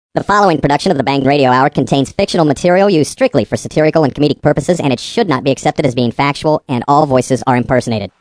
The following production of the Banged Radio Hour contains fictional material used strictly for satirical and comedic purposes, and it should not be accepted as being factual, and all voices are impersonated.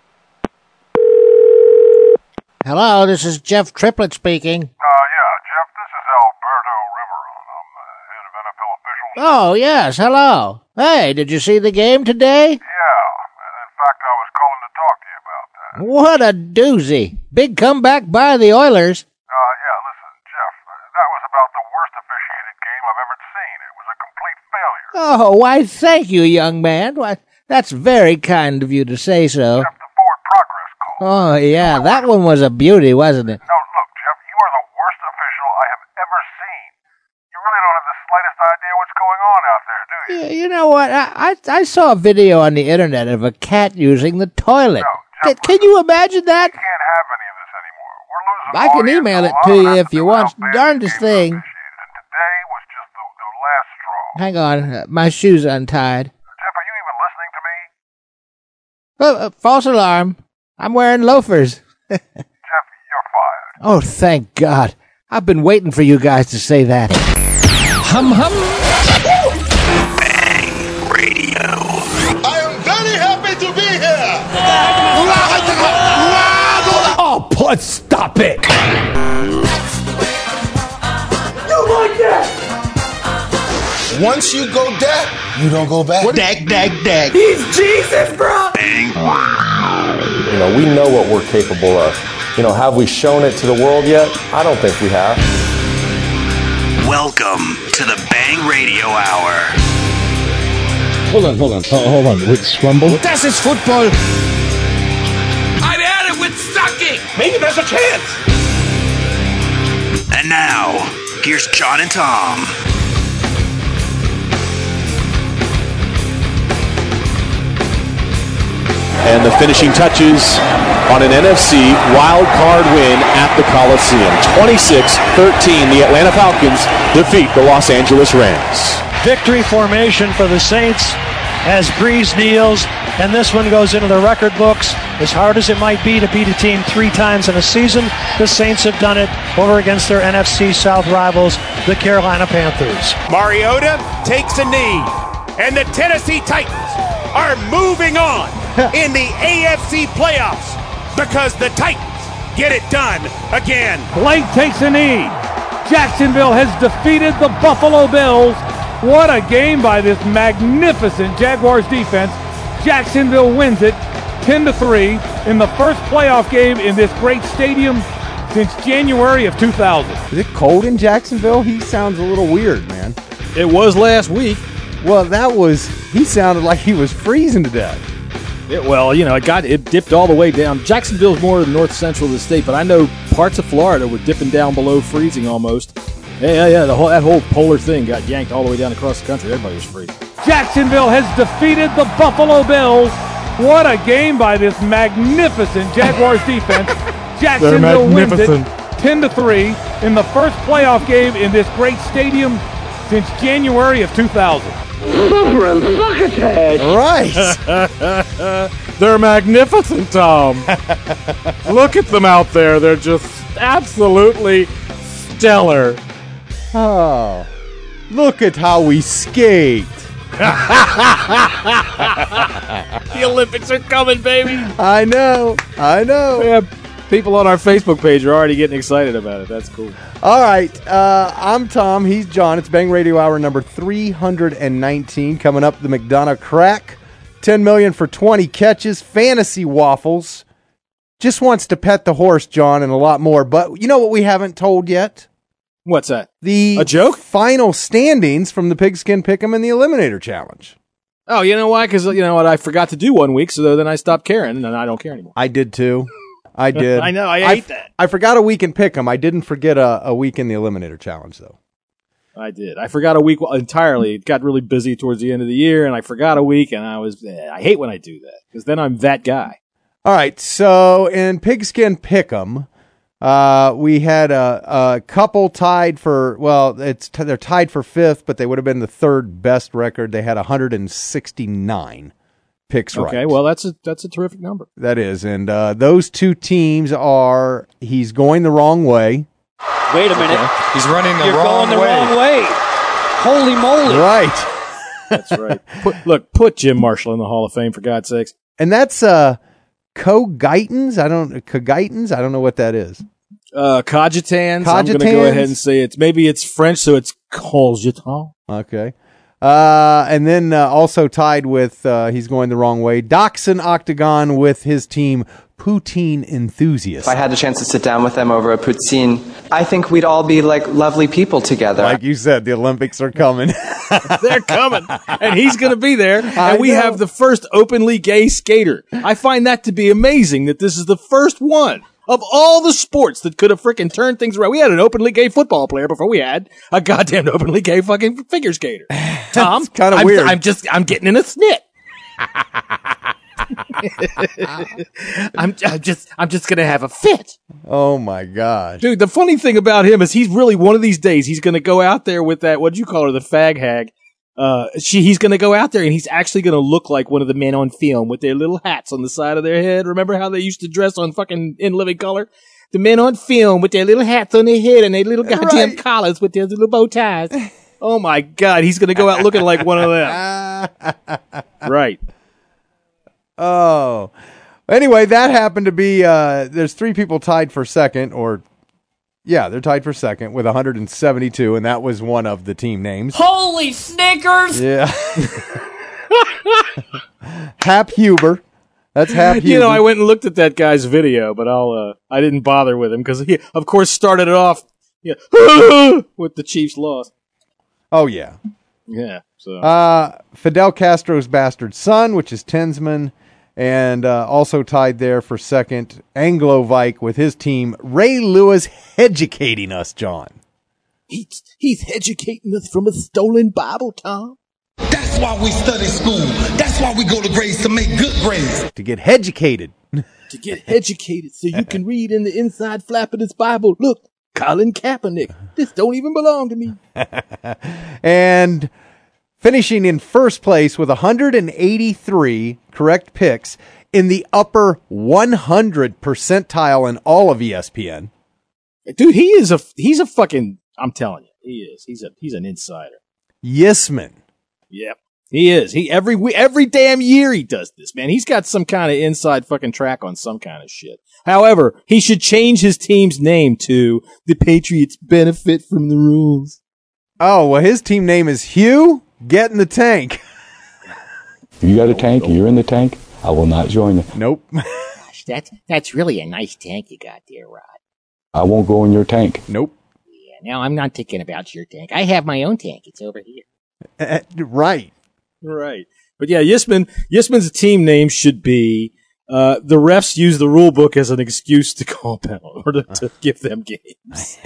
Hello, this is Jeff Triplett speaking. Jeff, this is Alberto Riveron. I'm the head of NFL officials. Oh, yes, hello. Hey, did you see the game today? Yeah, in fact, I was calling to talk to you about that. What a doozy. Big comeback by the Oilers. Listen, Jeff, that was about the worst officiated game I've ever seen. It was a complete failure. Oh, why, thank you, young man. Why, that's very kind of you to say so. Except the forward progress call. Oh, yeah, that one was a beauty, wasn't it? No, look, Jeff, you are the worst official I have ever seen. You really don't have the slightest idea what's going on out there, do you? You know what? I saw a video on the internet of a cat using the toilet. No, Jeff, Can you imagine that? we can't have any of this anymore. We're losing I can audience, email so it a lot to of you that if you want. how bad Darndest the games thing. were officiated, and today was just the last straw. Hang on, my shoe's untied. Jeff, are you even listening to me? Oh, false alarm. I'm wearing loafers. Jeff, you're fired. Oh, thank God. I've been waiting for you guys to say that. Hum hum. Bang Radio. I am very happy to be here. Oh, put stop it. Once you go dead, you don't go back. Dag. He's Jesus, bro. Bang. We know what we're capable of. Have we shown it to the world yet? I don't think we have. Welcome to the Bang Radio Hour. Hold on. With Scrumble? Das ist football. I've had it with sucking. Maybe there's a chance. And now, here's John and Tom. And the finishing touches on an NFC wild card win at the Coliseum. 26-13, the Atlanta Falcons defeat the Los Angeles Rams. Victory formation for the Saints as Breeze kneels, and this one goes into the record books. As hard as it might be to beat a team 3 times in a season, the Saints have done it over against their NFC South rivals, the Carolina Panthers. Mariota takes a knee, and the Tennessee Titans are moving on in the AFC playoffs because the Titans get it done again. Blake takes a knee. Jacksonville has defeated the Buffalo Bills. What a game by this magnificent Jaguars defense. Jacksonville wins it 10-3 in the first playoff game in this great stadium since January of 2000. Is it cold in Jacksonville? He sounds a little weird, man. It was last week. Well, he sounded like he was freezing to death. It dipped all the way down. Jacksonville's more the north central of the state, but I know parts of Florida were dipping down below freezing almost. Yeah. That whole polar thing got yanked all the way down across the country. Everybody was freezing. Jacksonville has defeated the Buffalo Bills. What a game by this magnificent Jaguars defense. Jacksonville wins it 10-3 in the first playoff game in this great stadium since January of 2000. Right. They're magnificent, Tom. Look at them out there. They're just absolutely stellar. Oh, look at how we skate. The Olympics are coming, baby. I know. Yeah, people on our Facebook page are already getting excited about it. That's cool. All right, I'm Tom. He's John. It's Bang Radio Hour number 319. Coming up, the McDonough Crack. $10 million for 20 catches. Fantasy Waffles. Just wants to pet the horse, John, and a lot more. But you know what we haven't told yet? What's that? A joke? Final standings from the Pigskin Pick'em and the Eliminator Challenge. Oh, you know why? Because, you know what? I forgot to do 1 week, so then I stopped caring, and I don't care anymore. I did, too. I did. I know. I hate that. I forgot a week in Pick'em. I didn't forget a week in the Eliminator Challenge, though. I did. I forgot a week entirely. It got really busy towards the end of the year, and I forgot a week, and I hate when I do that, because then I'm that guy. All right, so in Pigskin Pick'em, we had a couple tied for, they're tied for fifth, but they would have been the third best record. They had 169 picks right. Okay, well, that's a terrific number. That is, and those two teams are, he's going the wrong way. Wait a minute. He's running the You're wrong going the way. wrong way. Holy moly. Right. That's right. Put Jim Marshall in the Hall of Fame, for God's sakes. And that's Cogittans. I don't know what that is. Cogitans. I'm going to go ahead and say it's French, so it's cogitant. Okay. And then also tied with, he's going the wrong way, Dachshund Octagon with his team, Poutine Enthusiasts. If I had the chance to sit down with them over a poutine, I think we'd all be like lovely people together. Like you said, the Olympics are coming. They're coming. And he's going to be there. And we have the first openly gay skater. I find that to be amazing that this is the first one of all the sports that could have freaking turned things around. We had an openly gay football player before we had a goddamn openly gay fucking figure skater. Tom, kind of weird. I'm getting in a snit. I'm just gonna have a fit. Oh my gosh, dude! The funny thing about him is he's really one of these days he's gonna go out there with that, what did you call her, the fag hag? He's gonna go out there and he's actually gonna look like one of the men on film with their little hats on the side of their head. Remember how they used to dress on fucking In Living Color? The men on film with their little hats on their head and their little goddamn collars with their little bow ties. Oh my God, he's gonna go out looking like one of them. Right. Oh, anyway, that happened to be, there's 3 people tied for second, they're tied for second with 172, and that was one of the team names. Holy Snickers! Yeah. Hap Huber. That's Hap Huber. You know, I went and looked at that guy's video, but I didn't bother with him because he, of course, started it off with the Chiefs' loss. Oh, yeah. Yeah. So Fidel Castro's bastard son, which is Tensman, and also tied there for second, Anglo Vike with his team, Ray Lewis, educating us, John. He's educating us from a stolen Bible, Tom. That's why we study school. That's why we go to grades, to make good grades. To get educated. To get educated so you can read in the inside flap of this Bible. Look, Colin Kaepernick. This don't even belong to me. And finishing in first place with 183 correct picks in the upper 100 percentile in all of ESPN. Dude, he's a fucking, I'm telling you, he is. He's an insider. Yesman. Yep. He is. Every damn year he does this, man. He's got some kind of inside fucking track on some kind of shit. However, he should change his team's name to the Patriots benefit from the rules. Oh, well, his team name is Hugh. Get in the tank. If you got a tank and you're in the tank, I will not join you. Nope. Gosh, that's really a nice tank you got there, Rod. I won't go in your tank. Nope. Yeah, no, I'm not thinking about your tank. I have my own tank. It's over here. Right. Right. But yeah, Yisman's team name should be, the refs use the rule book as an excuse to call penalty or to give them games.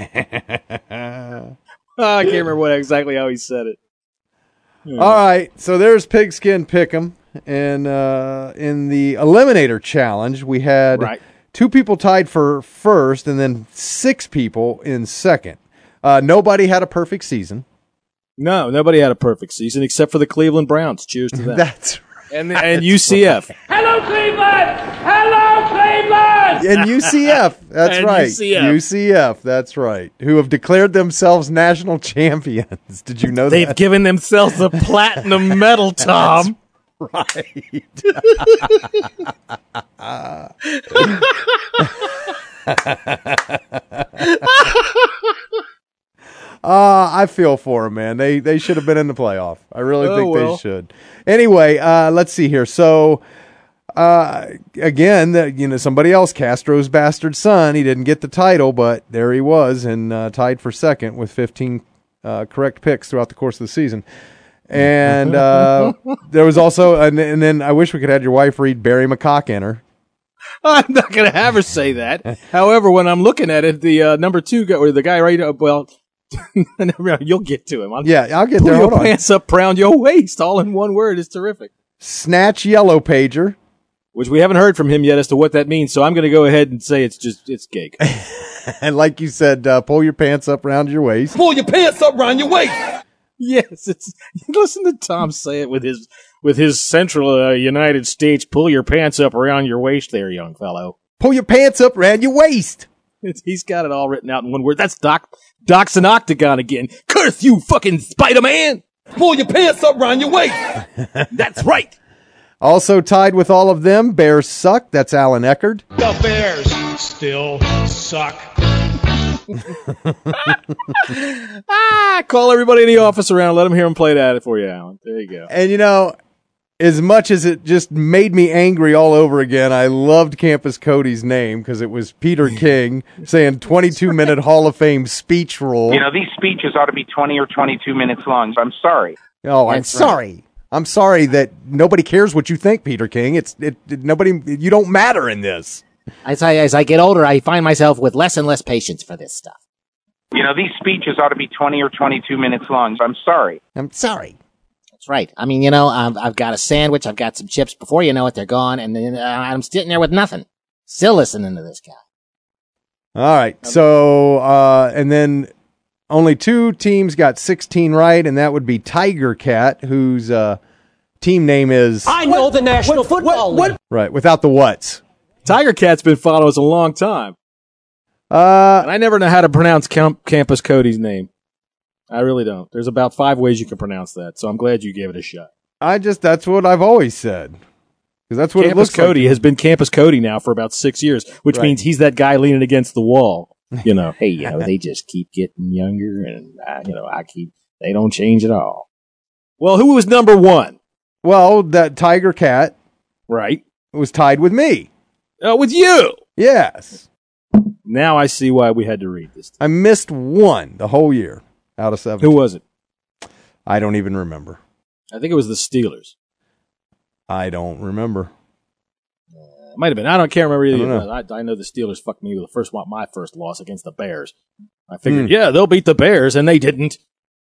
I can't remember exactly how he said it. All right, so there's Pigskin Pick'em, and in the Eliminator Challenge, we had 2 people tied for first, and then 6 people in second. Nobody had a perfect season. No, nobody had a perfect season except for the Cleveland Browns. Cheers to them. That's right. And UCF. Hello, Cleveland! Hello, Cleveland! And UCF, that's and right. UCF, that's right. Who have declared themselves national champions. Did you know that? They've given themselves a platinum medal, Tom. Right. I feel for them, man. They should have been in the playoff. I really think they should. Anyway, let's see here. So, again, somebody else, Castro's bastard son, he didn't get the title, but there he was and tied for second with 15 correct picks throughout the course of the season. And there was also, and then I wish we could have your wife read Barry McCockenter. I'm not going to have her say that. However, when I'm looking at it, the number 2 guy, or the guy right up, you'll get to him. I'll get there. Pull your pants up around your waist, all in one word, is terrific. Snatch Yellow Pager. Which we haven't heard from him yet as to what that means, so I'm going to go ahead and say it's cake. And like you said, pull your pants up around your waist. Pull your pants up around your waist! Yes, listen to Tom say it with his central United States, pull your pants up around your waist there, young fellow. Pull your pants up around your waist. He's got it all written out in one word. That's Doc's an octagon again. Curse you, fucking Spider-Man! Pull your pants up around your waist. That's right. Also tied with all of them, Bears suck. That's Alan Eckerd. The Bears still suck. Call everybody in the office around. Let them hear them play that for you, Alan. There you go. And, you know, as much as it just made me angry all over again, I loved Campus Cody's name because it was Peter King saying 22-minute Hall of Fame speech rule. You know, these speeches ought to be 20 or 22 minutes long. I'm sorry. Oh, I'm sorry. I'm sorry that nobody cares what you think, Peter King. You don't matter in this. As I get older, I find myself with less and less patience for this stuff. You know, these speeches ought to be 20 or 22 minutes long. I'm sorry. I'm sorry. That's right. I mean, you know, I've got a sandwich, I've got some chips. Before you know it, they're gone, and then I'm sitting there with nothing. Still listening to this guy. All right. So, and then only 2 teams got 16 right, and that would be Tiger Cat, whose team name is... I know the National Football League. Right, without the whats. Tiger Cat's been following us a long time. And I never know how to pronounce Campus Cody's name. I really don't. There's about 5 ways you can pronounce that, so I'm glad you gave it a shot. That's what I've always said. Because that's what Campus it looks Cody like. has been Campus Cody now for about 6 years, which means he's that guy leaning against the wall. You know, hey, you know, they just keep getting younger, and they don't change at all. Well, who was number 1? Well, that Tiger Cat, right, was tied with me. With you? Yes. Now I see why we had to read this. I missed 1 the whole year out of 7. Who was it? I don't even remember. I think it was the Steelers. I don't remember. It might have been. I can't remember either. I I know the Steelers fucked me with my first loss against the Bears. I figured, they'll beat the Bears, and they didn't.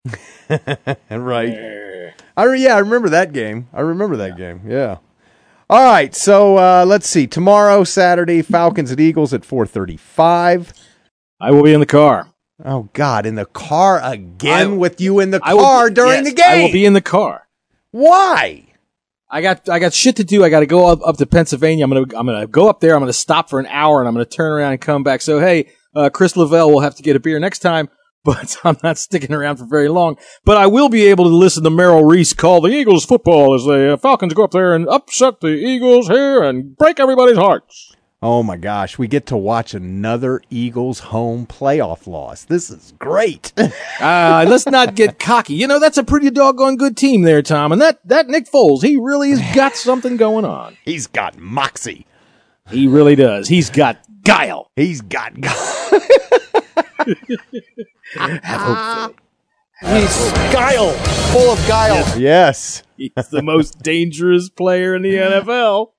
Right. I remember that game. Yeah. All right, so let's see. Tomorrow, Saturday, Falcons at Eagles at 4:35. I will be in the car. Oh, God, in the car again with you in the car during the game? I will be in the car. Why? I got shit to do. I got to go up to Pennsylvania. I'm gonna go up there. I'm gonna stop for an hour, and I'm gonna turn around and come back. So hey, Chris Lavelle will have to get a beer next time, but I'm not sticking around for very long. But I will be able to listen to Merrill Reese call the Eagles football as the Falcons go up there and upset the Eagles here and break everybody's hearts. Oh my gosh, we get to watch another Eagles home playoff loss. This is great. Let's not get cocky. You know, that's a pretty doggone good team there, Tom. And that Nick Foles, he really has got something going on. He's got moxie. He really does. He's got guile. He's got guile. He's guile, full of guile. Yes. He's the most dangerous player in the NFL.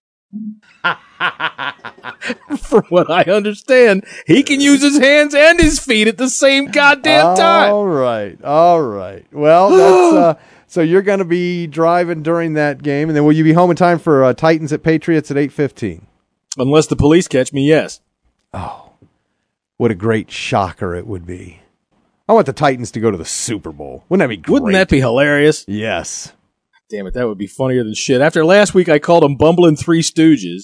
From what I understand, he can use his hands and his feet at the same goddamn time. All right. Well, that's, so you're going to be driving during that game, and then will you be home in time for Titans at Patriots at 8:15? Unless the police catch me, yes. Oh, what a great shocker it would be. I want the Titans to go to the Super Bowl. Wouldn't that be great? Wouldn't that be hilarious? Yes. Damn it, that would be funnier than shit. After last week, I called them bumbling Three Stooges.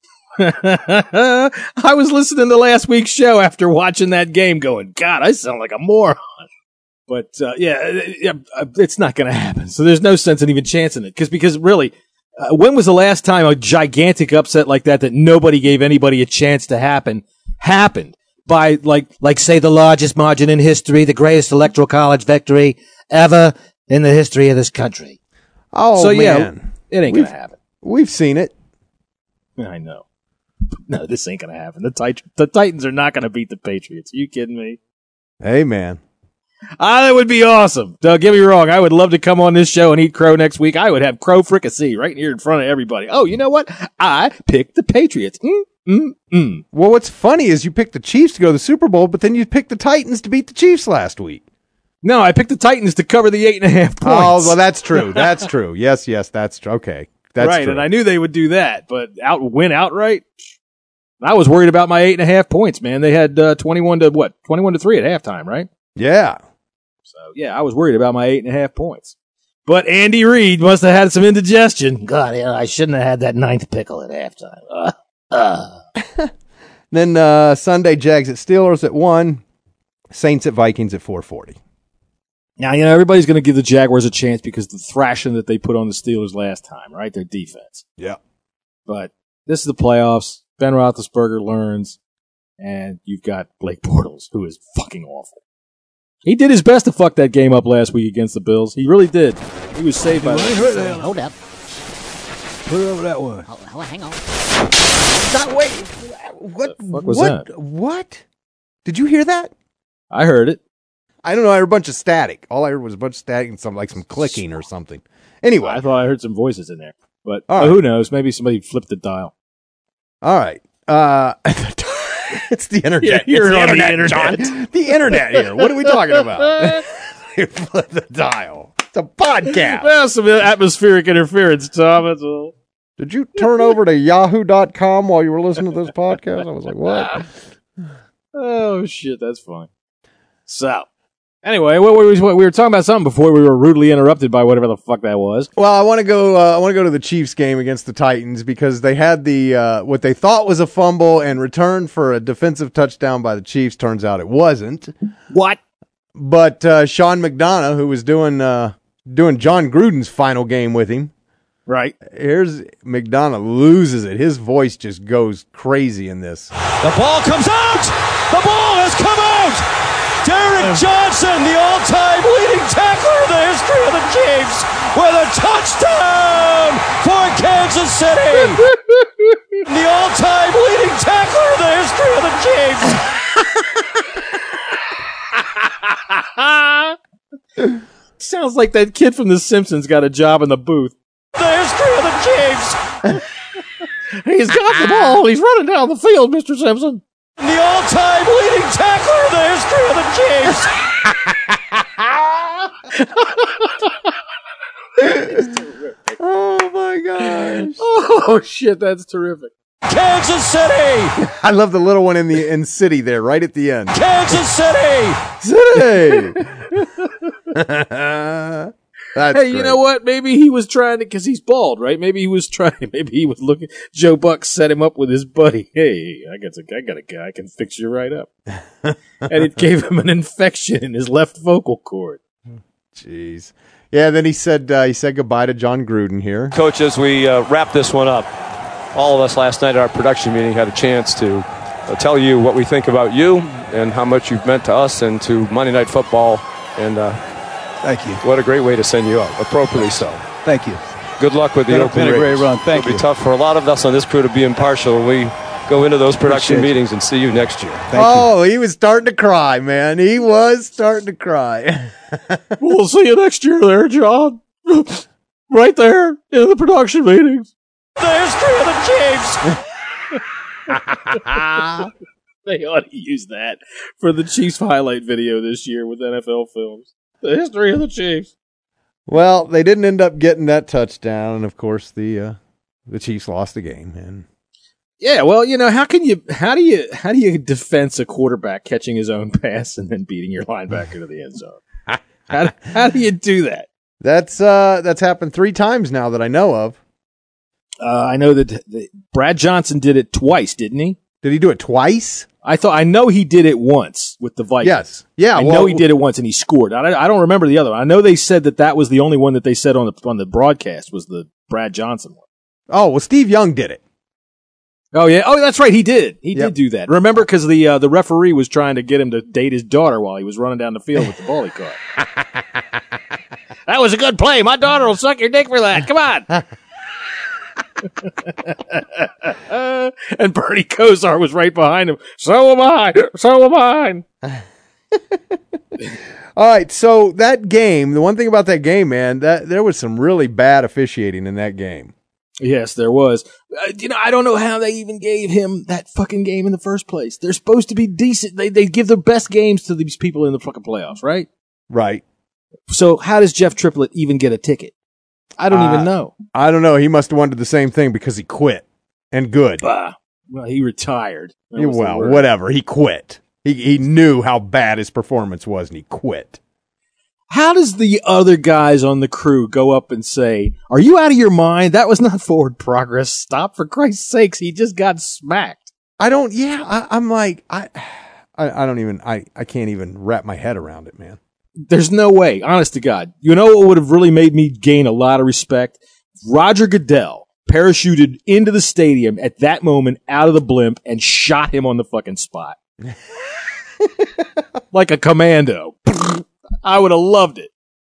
I was listening to last week's show after watching that game going, God, I sound like a moron. But, it's not going to happen. So there's no sense in even chancing it. Because really, when was the last time a gigantic upset like that nobody gave anybody a chance to happened by, like say, the largest margin in history, the greatest electoral college victory ever in the history of this country? Oh, so, man. Yeah, it ain't going to happen. We've seen it. I know. No, this ain't going to happen. The Titans are not going to beat the Patriots. Are you kidding me? Hey, man. That would be awesome. Don't get me wrong. I would love to come on this show and eat crow next week. I would have crow fricassee right here in front of everybody. Oh, you know what? I picked the Patriots. Well, what's funny is you picked the Chiefs to go to the Super Bowl, but then you picked the Titans to beat the Chiefs last week. No, I picked the Titans to cover the 8.5 points. Oh, well, that's true. That's true. Yes, that's true. Okay. That's right, true. And I knew they would do that, but win outright? I was worried about my 8.5 points, man. They had 21 to 3 at halftime, right? Yeah. So, yeah, I was worried about my 8.5 points. But Andy Reid must have had some indigestion. God, I shouldn't have had that 9th pickle at halftime. Then Sunday, Jags at Steelers at 1. Saints at Vikings at 4:40. Now, everybody's going to give the Jaguars a chance because the thrashing that they put on the Steelers last time, right? Their defense. Yeah. But this is the playoffs. Ben Roethlisberger learns, and you've got Blake Bortles, who is fucking awful. He did his best to fuck that game up last week against the Bills. He really did. He was saved by that. Hold up. Put over that one. Oh, hang on. Wait. What? What was that? What? Did you hear that? I heard it. I don't know. I heard a bunch of static. All I heard was a bunch of static and some clicking or something. Anyway. I thought I heard some voices in there. But All right. Who knows? Maybe somebody flipped the dial. All right. It's the internet. Yeah, you're it's on the the internet, John. The internet here. What are we talking about? You flip the dial. It's a podcast. Well, some atmospheric interference, Tom. That's all. Did you turn over to yahoo.com while you were listening to this podcast? I was like, what? Oh, shit. That's fine. So, anyway, we were talking about something before we were rudely interrupted by whatever the fuck that was. Well, I want to go to the Chiefs game against the Titans because they had the what they thought was a fumble and returned for a defensive touchdown by the Chiefs. Turns out it wasn't. What? But Sean McDonough, who was doing John Gruden's final game with him, right? Here's McDonough loses it. His voice just goes crazy in this. The ball comes out. The ball has come out. Derek Johnson, the all-time leading tackler in the history of the Chiefs, with a touchdown for Kansas City. The all-time leading tackler in the history of the Chiefs. Sounds like that kid from The Simpsons got a job in the booth. The history of the Chiefs. He's got the ball. He's running down the field, Mr. Simpson. The all-time leading tackler in the history of the Chiefs. Oh my gosh! Oh shit, that's terrific. Kansas City. I love the little one in city there, right at the end. Kansas City. That's hey, you great. know what? Maybe he was trying to, because he's bald, right? Maybe he was looking. Joe Buck set him up with his buddy. Hey, I got a guy I can fix you right up. And it gave him an infection in his left vocal cord. Jeez. Yeah, then he said goodbye to John Gruden here. Coach, as we wrap this one up, all of us last night at our production meeting had a chance to tell you what we think about you and how much you've meant to us and to Monday Night Football. And thank you. What a great way to send you up, appropriately so. Thank you. Good luck with the open Been a great run. Thank you. It'll be tough for a lot of us on this crew to be impartial when we go into those production meetings and see you next year. He was starting to cry, man. He was starting to cry. We'll see you next year there, John. Right there in the production meetings. The history of the Chiefs. They ought to use that for the Chiefs highlight video this year with NFL Films. The history of the Chiefs. Well, they didn't end up getting that touchdown, and of course the Chiefs lost the game. And yeah, well, how do you defense a quarterback catching his own pass and then beating your linebacker to the end zone? How do you do that? That's happened 3 times now that I know of. I know that Brad Johnson did it twice, didn't he? Did he do it twice? I know he did it once with the Vikings. Yes. Yeah. I know he did it once and he scored. I don't remember the other one. I know they said that was the only one that they said on the broadcast was the Brad Johnson one. Oh, well, Steve Young did it. Oh, yeah. Oh, that's right. He did. He did do that. Remember, because the referee was trying to get him to date his daughter while he was running down the field with the ball he caught. That was a good play. My daughter will suck your dick for that. Come on. And Bernie Kosar was right behind him. So am I. So am I. All right. So that game, the one thing about that game, man, that there was some really bad officiating in that game. Yes, there was. I don't know how they even gave him that fucking game in the first place. They're supposed to be decent. They give their best games to these people in the fucking playoffs, right? Right. So how does Jeff Triplett even get a ticket? I don't even know. I don't know. He must have wanted the same thing because he quit. And good. Well, he retired. Well, whatever. He quit. He knew how bad his performance was, and he quit. How does the other guys on the crew go up and say, "Are you out of your mind? That was not forward progress. Stop, for Christ's sakes. He just got smacked." I'm like, I can't even wrap my head around it, man. There's no way, honest to God. You know what would have really made me gain a lot of respect? Roger Goodell parachuted into the stadium at that moment out of the blimp and shot him on the fucking spot. Like a commando. I would have loved it.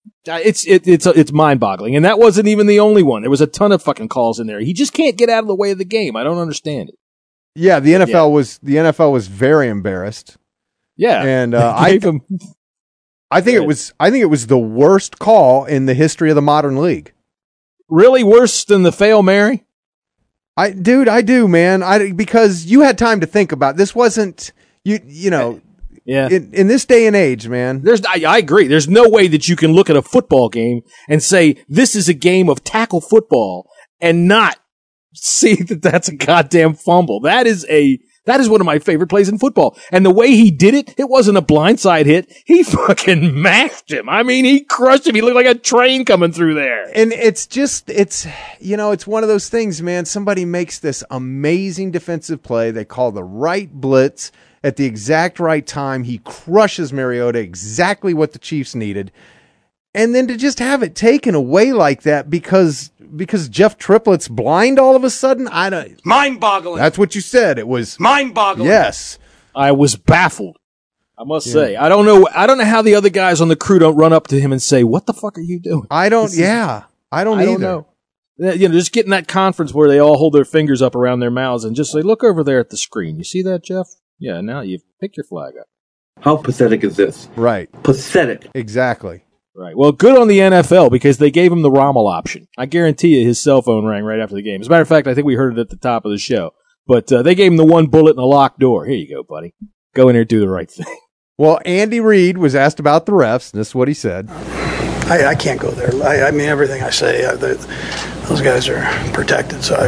It's mind-boggling. And that wasn't even the only one. There was a ton of fucking calls in there. He just can't get out of the way of the game. I don't understand it. Yeah, the NFL was very embarrassed. Yeah. And I think it was the worst call in the history of the modern league. Really worse than the Fail Mary? I do, man. Because you had time to think about it. This wasn't you know. Yeah. In this day and age, man. I agree. There's no way that you can look at a football game and say this is a game of tackle football and not see that that's a goddamn fumble. That is one of my favorite plays in football. And the way he did it, it wasn't a blindside hit. He fucking mashed him. I mean, he crushed him. He looked like a train coming through there. And it's one of those things, man. Somebody makes this amazing defensive play. They call the right blitz at the exact right time. He crushes Mariota, exactly what the Chiefs needed. And then to just have it taken away like that because Jeff Triplett's blind all of a sudden, mind-boggling. That's what you said. It was mind-boggling. Yes. I was baffled. I must say. I don't know how the other guys on the crew don't run up to him and say, "What the fuck are you doing?" I don't either. Know. Just getting that conference where they all hold their fingers up around their mouths and just say, "Look over there at the screen. You see that, Jeff? Yeah, now you pick your flag up." How pathetic is this? Right. Pathetic. Exactly. Right. Well, good on the NFL because they gave him the Rommel option. I guarantee you his cell phone rang right after the game. As a matter of fact, I think we heard it at the top of the show. But they gave him the one bullet and a locked door. Here you go, buddy. Go in there and do the right thing. Well, Andy Reid was asked about the refs, and this is what he said. I can't go there. I mean, everything I say, those guys are protected. So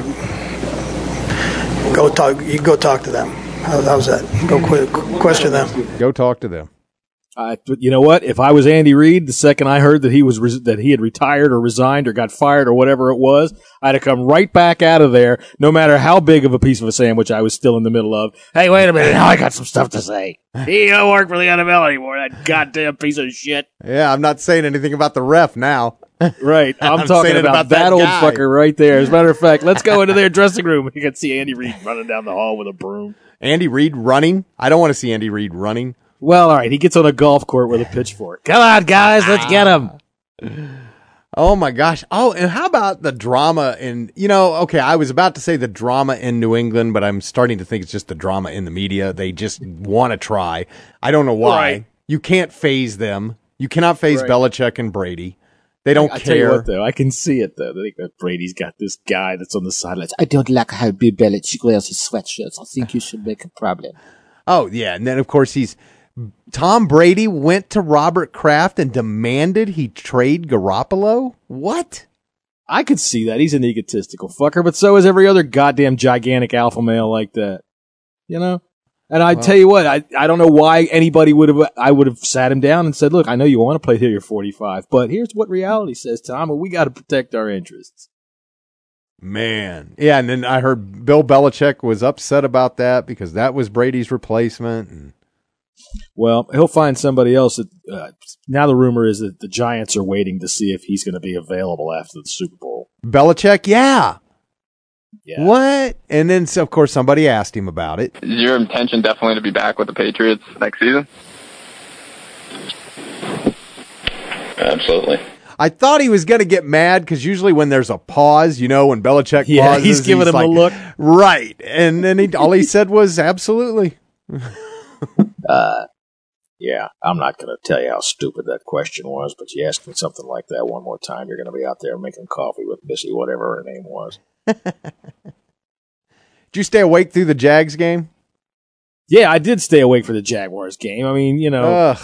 you go talk to them. How's that? Go question them. Go talk to them. You know what? If I was Andy Reid, the second I heard that he had retired or resigned or got fired or whatever it was, I'd have come right back out of there, no matter how big of a piece of a sandwich I was still in the middle of. Hey, wait a minute. Now I got some stuff to say. He don't work for the NFL anymore, that goddamn piece of shit. Yeah, I'm not saying anything about the ref now. Right. I'm talking about that old fucker right there. As a matter of fact, let's go into their dressing room and you can see Andy Reid running down the hall with a broom. Andy Reid running? I don't want to see Andy Reid running. Well, all right. He gets on a golf court with a pitchfork. Come on, guys. Let's get him. Oh, my gosh. Oh, and how about the drama okay, I was about to say the drama in New England, but I'm starting to think it's just the drama in the media. They just want to try. I don't know why. Right. You can't phase them. You cannot phase Belichick and Brady. They don't care. I tell you what, though. I can see it, though. I think that Brady's got this guy that's on the sidelines. I don't like how Bill Belichick wears his sweatshirts. I think you should make a problem. Oh, yeah. And then, of course, Tom Brady went to Robert Kraft and demanded he trade Garoppolo? What? I could see that. He's an egotistical fucker, but so is every other goddamn gigantic alpha male like that. You know? And I tell you what, I don't know why anybody I would have sat him down and said, look, I know you want to play till you're 45, but here's what reality says, Tom, and we got to protect our interests. Man. Yeah, and then I heard Bill Belichick was upset about that because that was Brady's replacement. And well, he'll find somebody else. Now the rumor is that the Giants are waiting to see if he's going to be available after the Super Bowl. Belichick, yeah. What? And then, of course, somebody asked him about it. Is your intention definitely to be back with the Patriots next season? Absolutely. I thought he was going to get mad because usually when there's a pause, when Belichick pauses, he's giving him a look. Right. And then all he said was absolutely. Yeah, I'm not going to tell you how stupid that question was, but you ask me something like that one more time, you're going to be out there making coffee with Missy, whatever her name was. Did you stay awake through the Jags game? Yeah, I did stay awake for the Jaguars game. I mean, yeah,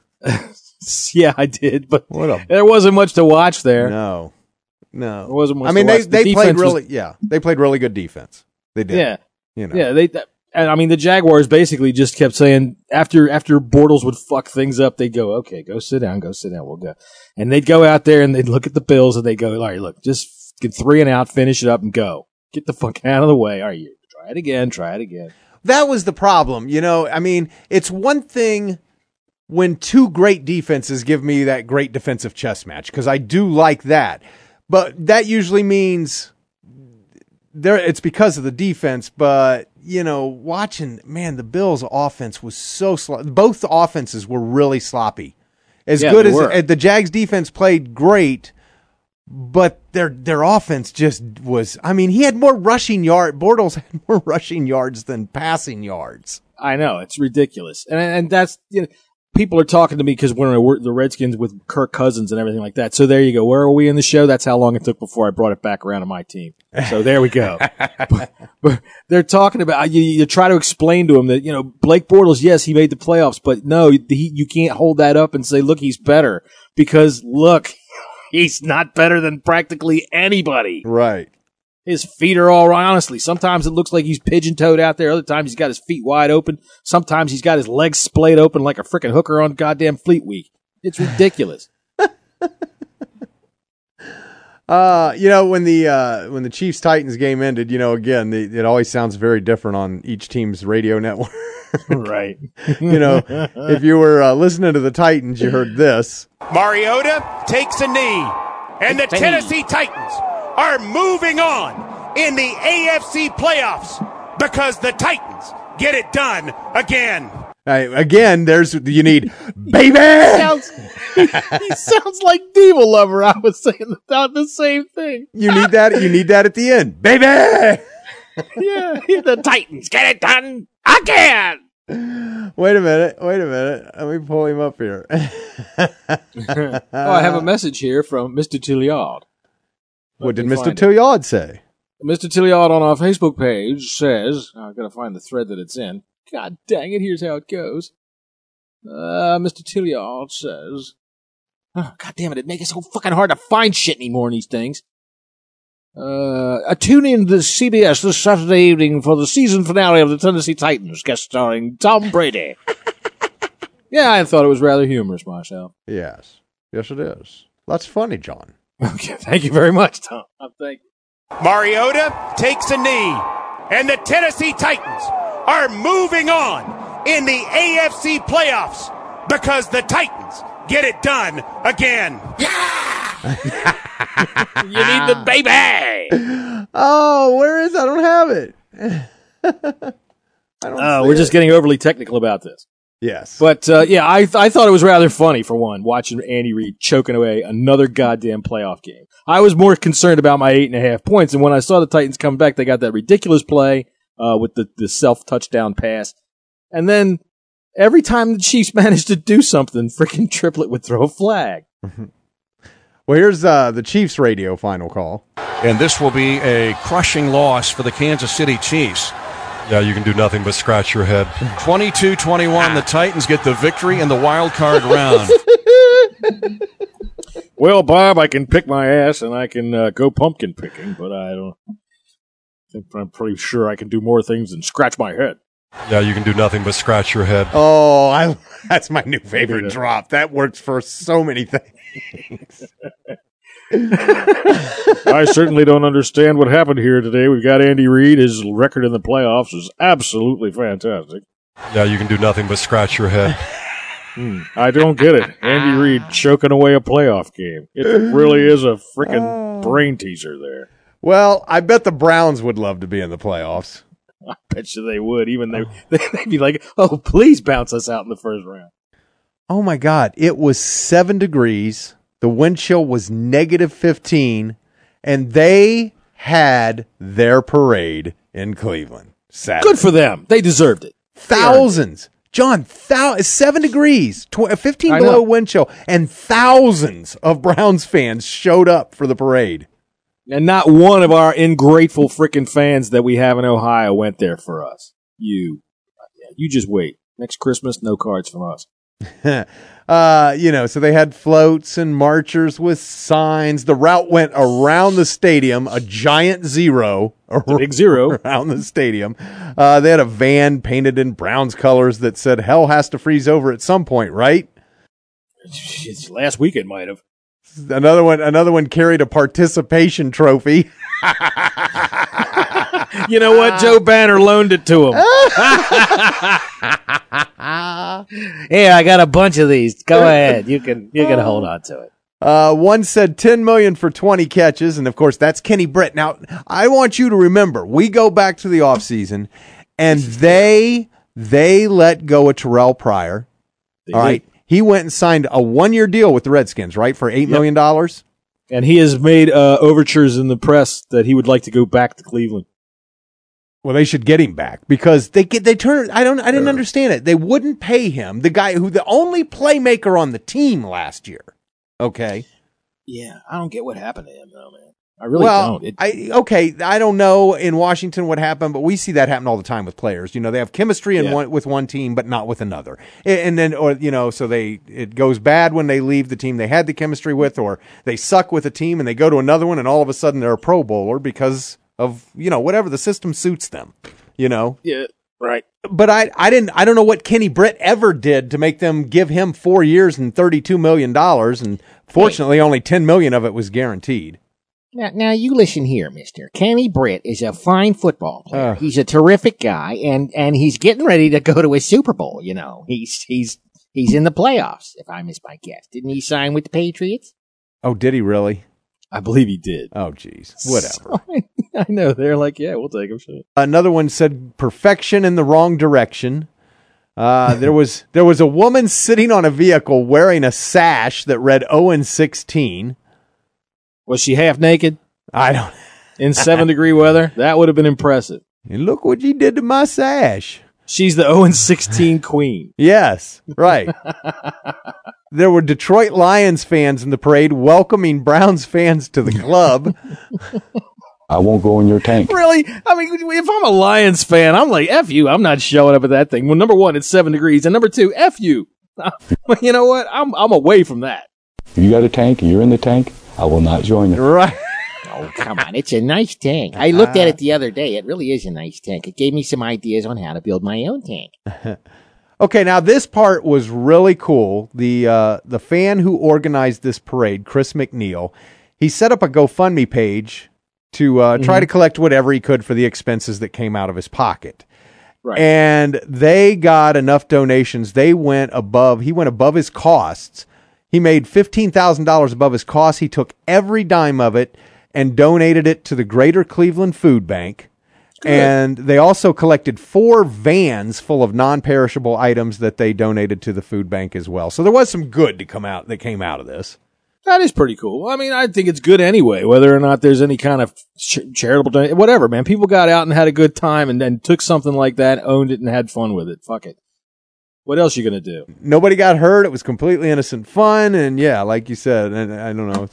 I did, but there wasn't much to watch there. No. There wasn't much I mean, to watch. they played they played really good defense. They did. Yeah. Yeah, and I mean, the Jaguars basically just kept saying after Bortles would fuck things up, they'd go, okay, go sit down, we'll go. And they'd go out there and they'd look at the Bills and they'd go, all right, look, just get 3 and out, finish it up and go. Get the fuck out of the way. All right, try it again. That was the problem. I mean, it's one thing when two great defenses give me that great defensive chess match, because I do like that. But that usually means it's because of the defense. But, watching, man, the Bills' offense was so sloppy. Both the offenses were really sloppy. As good as the Jags' defense played great, but their offense just was. I mean, he had more rushing yards. Bortles had more rushing yards than passing yards. I know, it's ridiculous, and that's people are talking to me because when the Redskins with Kirk Cousins and everything like that. So there you go. Where are we in the show? That's how long it took before I brought it back around to my team. So there we go. but they're talking about you try to explain to them that Blake Bortles, yes, he made the playoffs, but no, you can't hold that up and say, look, he's better, because look, he's not better than practically anybody. Right. His feet are all right. Honestly, sometimes it looks like he's pigeon-toed out there. Other times he's got his feet wide open. Sometimes he's got his legs splayed open like a freaking hooker on goddamn Fleet Week. It's ridiculous. When the Chiefs-Titans game ended, again, it always sounds very different on each team's radio network. Right. If you were listening to the Titans, you heard this. Mariota takes a knee, and the Tennessee Titans are moving on in the AFC playoffs because the Titans get it done again. Again, you need baby. He sounds like Diva Lover. I was saying the same thing. You need that. You need that at the end, baby. Yeah, the Titans get it done again. Wait a minute. Let me pull him up here. I have a message here from Mr. Tilliard. What did Mr. Tilliard say? Mr. Tilliard on our Facebook page says, I've got to find the thread that it's in. God dang it, here's how it goes. Mr. Tilliard says, God damn it makes it so fucking hard to find shit anymore in these things. Tune in to CBS this Saturday evening for the season finale of the Tennessee Titans, guest starring Tom Brady. Yeah, I thought it was rather humorous myself. Yes it is. That's funny, John. Okay, thank you very much, Tom. Thank you. Mariota takes a knee, and the Tennessee Titans are moving on in the AFC playoffs because the Titans get it done again. You need the baby. Oh, where is it? I don't have it. We're just getting overly technical about this. Yes. But, I thought it was rather funny, for one, watching Andy Reid choking away another goddamn playoff game. I was more concerned about my 8.5 points, and when I saw the Titans come back, they got that ridiculous play with the self-touchdown pass. And then every time the Chiefs managed to do something, freaking Triplet would throw a flag. Well, here's the Chiefs radio final call. And this will be a crushing loss for the Kansas City Chiefs. Yeah, you can do nothing but scratch your head. 22-21, the Titans get the victory in the wild card round. Well, Bob, I can pick my ass and I can go pumpkin picking, but I'm pretty sure I can do more things than scratch my head. Yeah, you can do nothing but scratch your head. Oh, that's my new favorite drop. That works for so many things. I certainly don't understand what happened here today. We've got Andy Reid. His record in the playoffs is absolutely fantastic. Yeah, you can do nothing but scratch your head. I don't get it. Andy Reid choking away a playoff game. It really is a freaking brain teaser there. Well, I bet the Browns would love to be in the playoffs. I bet you they would. Even they'd be like, oh, please bounce us out in the first round. Oh, my God. It was 7 degrees. The wind chill was -15, and they had their parade in Cleveland Saturday. Good for them. They deserved it. Thousands. John, 7 degrees, 15 below wind chill, and thousands of Browns fans showed up for the parade. And not one of our ingrateful freaking fans that we have in Ohio went there for us. You just wait. Next Christmas, no cards from us. So they had floats and marchers with signs. The route went around the stadium, a giant zero. The big zero. Around the stadium. They had a van painted in Browns colors that said, hell has to freeze over at some point, right? Last week it might have. Another one carried a participation trophy. You know what? Joe Banner loaned it to him. Here, I got a bunch of these. Go ahead. You can hold on to it. One said $10 million for 20 catches, and of course that's Kenny Britt. Now, I want you to remember, we go back to the offseason, and they let go of Terrell Pryor. All right, he went and signed a 1-year deal with the Redskins, right, for $8 million. And he has made overtures in the press that he would like to go back to Cleveland. Well, they should get him back because they turn. I didn't understand it. They wouldn't pay him, the guy who the only playmaker on the team last year. Okay. Yeah, I don't get what happened to him, though, man. I really don't. I don't know in Washington what happened, but we see that happen all the time with players. You know, they have chemistry with one team, but not with another. And then, so it goes bad when they leave the team they had the chemistry with, or they suck with a team and they go to another one and all of a sudden they're a Pro Bowler because of, whatever the system suits them, Yeah, right. But I don't know what Kenny Britt ever did to make them give him 4 years and $32 million. And fortunately, only $10 million of it was guaranteed. Now you listen here, mister. Kenny Britt is a fine football player. He's a terrific guy, and he's getting ready to go to a Super Bowl, He's in the playoffs, if I miss my guess. Didn't he sign with the Patriots? Oh, did he really? I believe he did. Oh, geez. Whatever. I know. They're like, yeah, we'll take him. Sure. Another one said perfection in the wrong direction. There was a woman sitting on a vehicle wearing a sash that read 0-16. Was she half naked? I don't. In 7-degree weather? That would have been impressive. And look what you did to my sash. She's the 0-16 queen. Yes, right. There were Detroit Lions fans in the parade welcoming Browns fans to the club. I won't go in your tank. Really? I mean, if I'm a Lions fan, I'm like, F you. I'm not showing up at that thing. Well, number one, it's 7 degrees. And number two, F you. You know what? I'm away from that. If you got a tank and you're in the tank, I will not join you. Right. Oh, come on. It's a nice tank. I looked at it the other day. It really is a nice tank. It gave me some ideas on how to build my own tank. Okay, now this part was really cool. The fan who organized this parade, Chris McNeil, he set up a GoFundMe page to try to collect whatever he could for the expenses that came out of his pocket. Right. And they got enough donations. He went above his costs. He made $15,000 above his costs. He took every dime of it and donated it to the Greater Cleveland Food Bank. Good. And they also collected 4 vans full of non-perishable items that they donated to the food bank as well. So there was some good that came out of this. That is pretty cool. I mean, I think it's good anyway, whether or not there's any kind of charitable donation, whatever, man. People got out and had a good time and then took something like that, owned it, and had fun with it. Fuck it. What else are you going to do? Nobody got hurt. It was completely innocent fun. And yeah, like you said, and I don't know.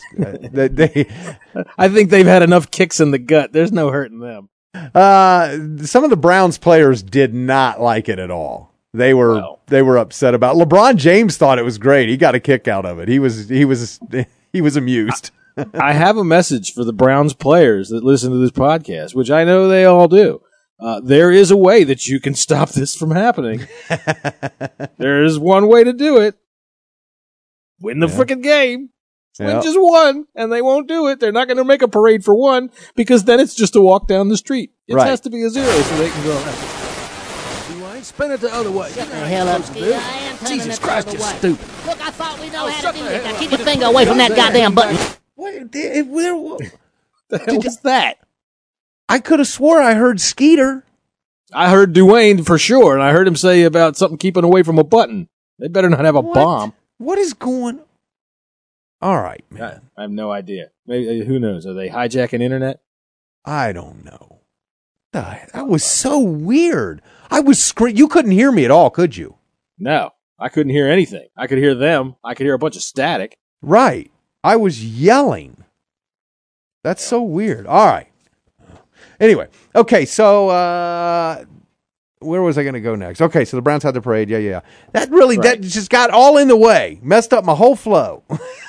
I think they've had enough kicks in the gut. There's no hurting them. Some of the Browns players did not like it at all. They were upset about it. LeBron James thought it was great. He got a kick out of it. He was amused. I have a message for the Browns players that listen to this podcast, which I know they all do. There is a way that you can stop this from happening. There is one way to do it. Win the freaking game. Win just one, and they won't do it. They're not going to make a parade for one, because then it's just a walk down the street. It has to be a 0 so they can go around. Spin it the other way. Shut the hell up, Steve. Jesus Christ, you're stupid. Look, I thought we know how to do this. Now keep your finger away from that goddamn button. What the hell was that? I could have swore I heard Skeeter. I heard Dwayne for sure, and I heard him say about something keeping away from a button. They better not have a bomb. What is going on? All right, man. I have no idea. Maybe, who knows? Are they hijacking internet? I don't know. That was so weird. I was screaming. You couldn't hear me at all, could you? No, I couldn't hear anything. I could hear them. I could hear a bunch of static. Right. I was yelling. That's so weird. All right. Anyway, okay, so where was I going to go next? Okay, so the Browns had the parade. Yeah. That really that just got all in the way. Messed up my whole flow.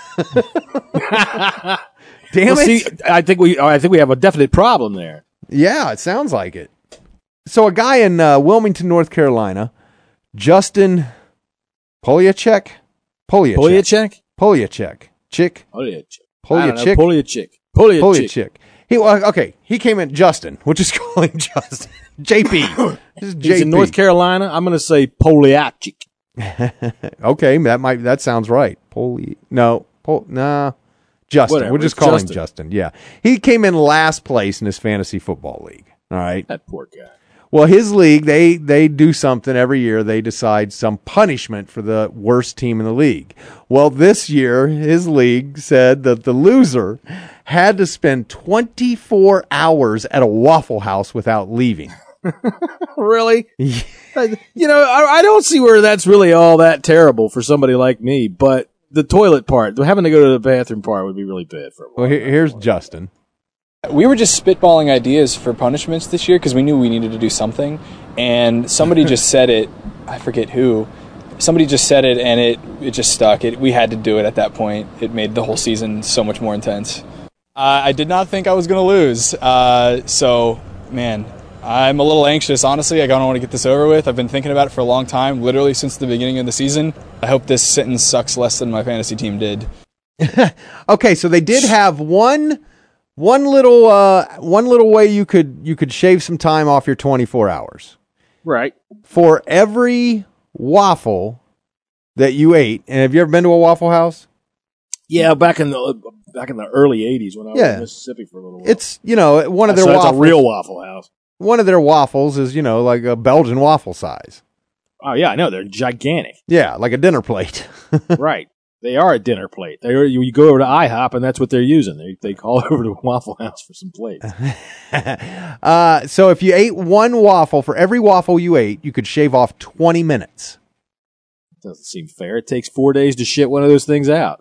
Damn it. See, I think we have a definite problem there. Yeah, it sounds like it. So a guy in Wilmington, North Carolina, Justin Poliachek. He came in Justin. We'll just call him Justin. JP. This is He's in JP. North Carolina. I'm going to say Poliacic. Okay, that sounds right. Justin. Whatever, We'll just it's call him Justin. Justin. Yeah. He came in last place in his fantasy football league. All right. That poor guy. Well, his league, they do something every year. They decide some punishment for the worst team in the league. Well, this year, his league said that the loser had to spend 24 hours at a Waffle House without leaving. Really? I don't see where that's really all that terrible for somebody like me, but the toilet part, having to go to the bathroom part would be really bad for a while. Well, here's Justin. We were just spitballing ideas for punishments this year because we knew we needed to do something, and somebody just said it. I forget who. Somebody just said it, and it just stuck. We had to do it at that point. It made the whole season so much more intense. I did not think I was going to lose, so, man, I'm a little anxious, honestly. I don't want to get this over with. I've been thinking about it for a long time, literally since the beginning of the season. I hope this sentence sucks less than my fantasy team did. Okay, so they did have one little way you could shave some time off your 24 hours. Right. For every waffle that you ate, and have you ever been to a Waffle House? Yeah, back in the early 80s when I was in Mississippi for a little while. It's, one of their That's waffles. a real Waffle House. One of their waffles is, like a Belgian waffle size. Oh, yeah, I know. They're gigantic. Yeah, like a dinner plate. Right. They are a dinner plate. You go over to IHOP, and that's what they're using. They call over to Waffle House for some plates. So if you ate one waffle, for every waffle you ate, you could shave off 20 minutes. Doesn't seem fair. It takes 4 days to shit one of those things out.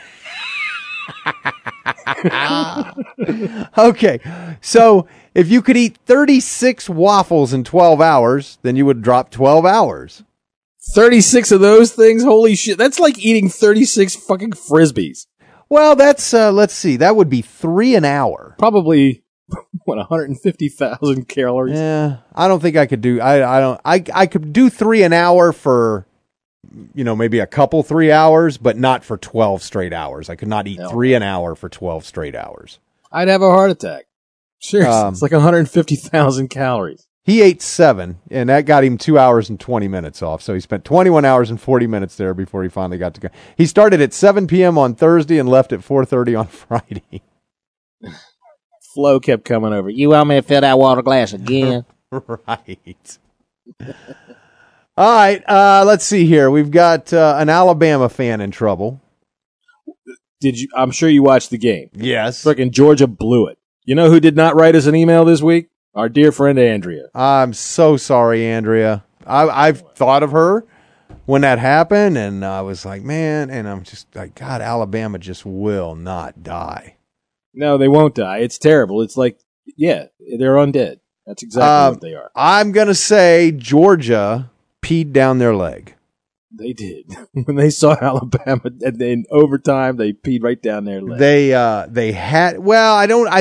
Okay, so if you could eat 36 waffles in 12 hours, then you would drop 12 hours. 36 of those things? Holy shit. That's like eating 36 fucking Frisbees. Well, that's, let's see, that would be 3 an hour. Probably, 150,000 calories? Yeah, I don't think I could do, I could do 3 an hour for, maybe a couple 3 hours, but not for 12 straight hours. I could not eat 3 an hour for 12 straight hours. I'd have a heart attack. Seriously, it's like 150,000 calories. He ate 7, and that got him 2 hours and 20 minutes off. So he spent 21 hours and 40 minutes there before he finally got to go. He started at 7 p.m. on Thursday and left at 4:30 on Friday. Flo kept coming over. You want me to fill that water glass again? Right. All right, let's see here. We've got an Alabama fan in trouble. I'm sure you watched the game. Yes. Frickin' Georgia blew it. You know who did not write us an email this week? Our dear friend Andrea. I'm so sorry, Andrea. I've thought of her when that happened, and I was like, man, and I'm just like, God, Alabama just will not die. No, they won't die. It's terrible. It's like, yeah, they're undead. That's exactly what they are. I'm going to say Georgia peed down their leg. They did. When they saw Alabama and in overtime, they peed right down their leg. They had, well,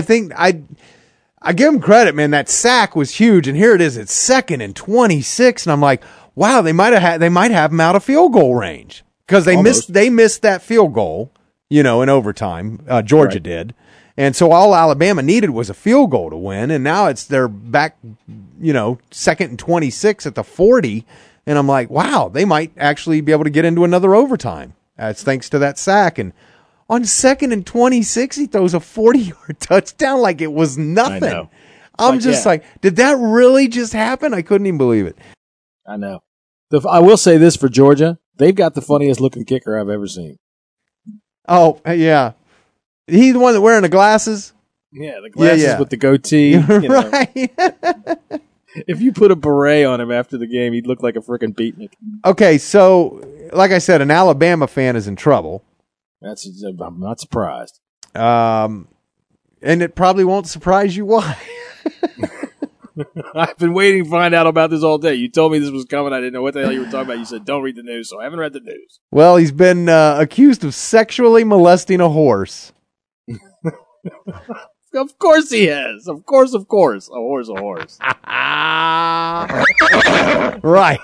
I give them credit, man. That sack was huge, and here it is. It's 2nd and 26, and I'm like, wow, they might have them out of field goal range because they missed that field goal, in overtime. Georgia did, and so all Alabama needed was a field goal to win, and now they're back, 2nd and 26 at the 40, and I'm like, wow, they might actually be able to get into another overtime. That's thanks to that sack. And on 2nd and 26, he throws a 40-yard touchdown like it was nothing. I know. I'm just like, did that really just happen? I couldn't even believe it. I know. I will say this for Georgia. They've got the funniest looking kicker I've ever seen. Oh, yeah. He's the one that wearing the glasses? Yeah, the glasses with the goatee. Right. If you put a beret on him after the game, he'd look like a freaking beatnik. Okay, so, like I said, an Alabama fan is in trouble. I'm not surprised. And it probably won't surprise you why. I've been waiting to find out about this all day. You told me this was coming. I didn't know what the hell you were talking about. You said, don't read the news, so I haven't read the news. Well, he's been accused of sexually molesting a horse. Of course he has. Of course. A horse, a horse. Right.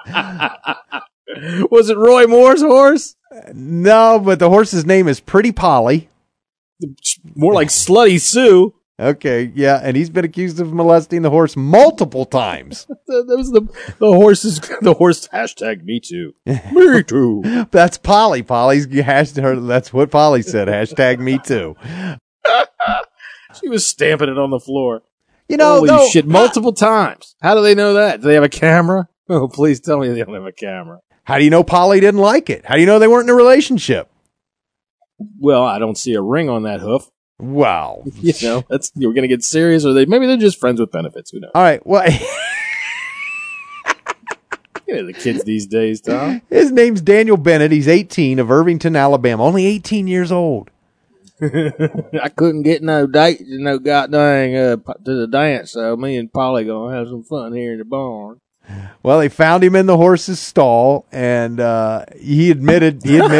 Was it Roy Moore's horse? No, but the horse's name is Pretty Polly. More like Slutty Sue. Okay, yeah, and he's been accused of molesting the horse multiple times. That was the horse's the horse hashtag me too. Me too. That's Polly. That's what Polly said. Hashtag me too. She was stamping it on the floor. You know, holy shit, multiple times. How do they know that? Do they have a camera? Oh, please tell me they don't have a camera. How do you know Polly didn't like it? How do you know they weren't in a relationship? Well, I don't see a ring on that hoof. Wow. You know, you're going to get serious, or maybe they're just friends with benefits. Who knows? All right. Well, you know, the kids these days, Tom. His name's Daniel Bennett. He's 18 of Irvington, Alabama. Only 18 years old. I couldn't get no date to no goddamn to the dance, so me and Polly gonna have some fun here in the barn. Well, they found him in the horse's stall, and he admitted.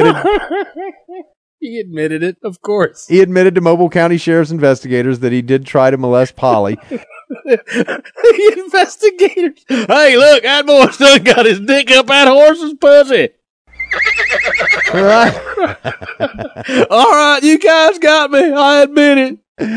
He admitted it, of course. He admitted to Mobile County Sheriff's investigators that he did try to molest Polly. The investigators. Hey, look, that boy's done got his dick up that horse's pussy. Right. All right, you guys got me. I admit it.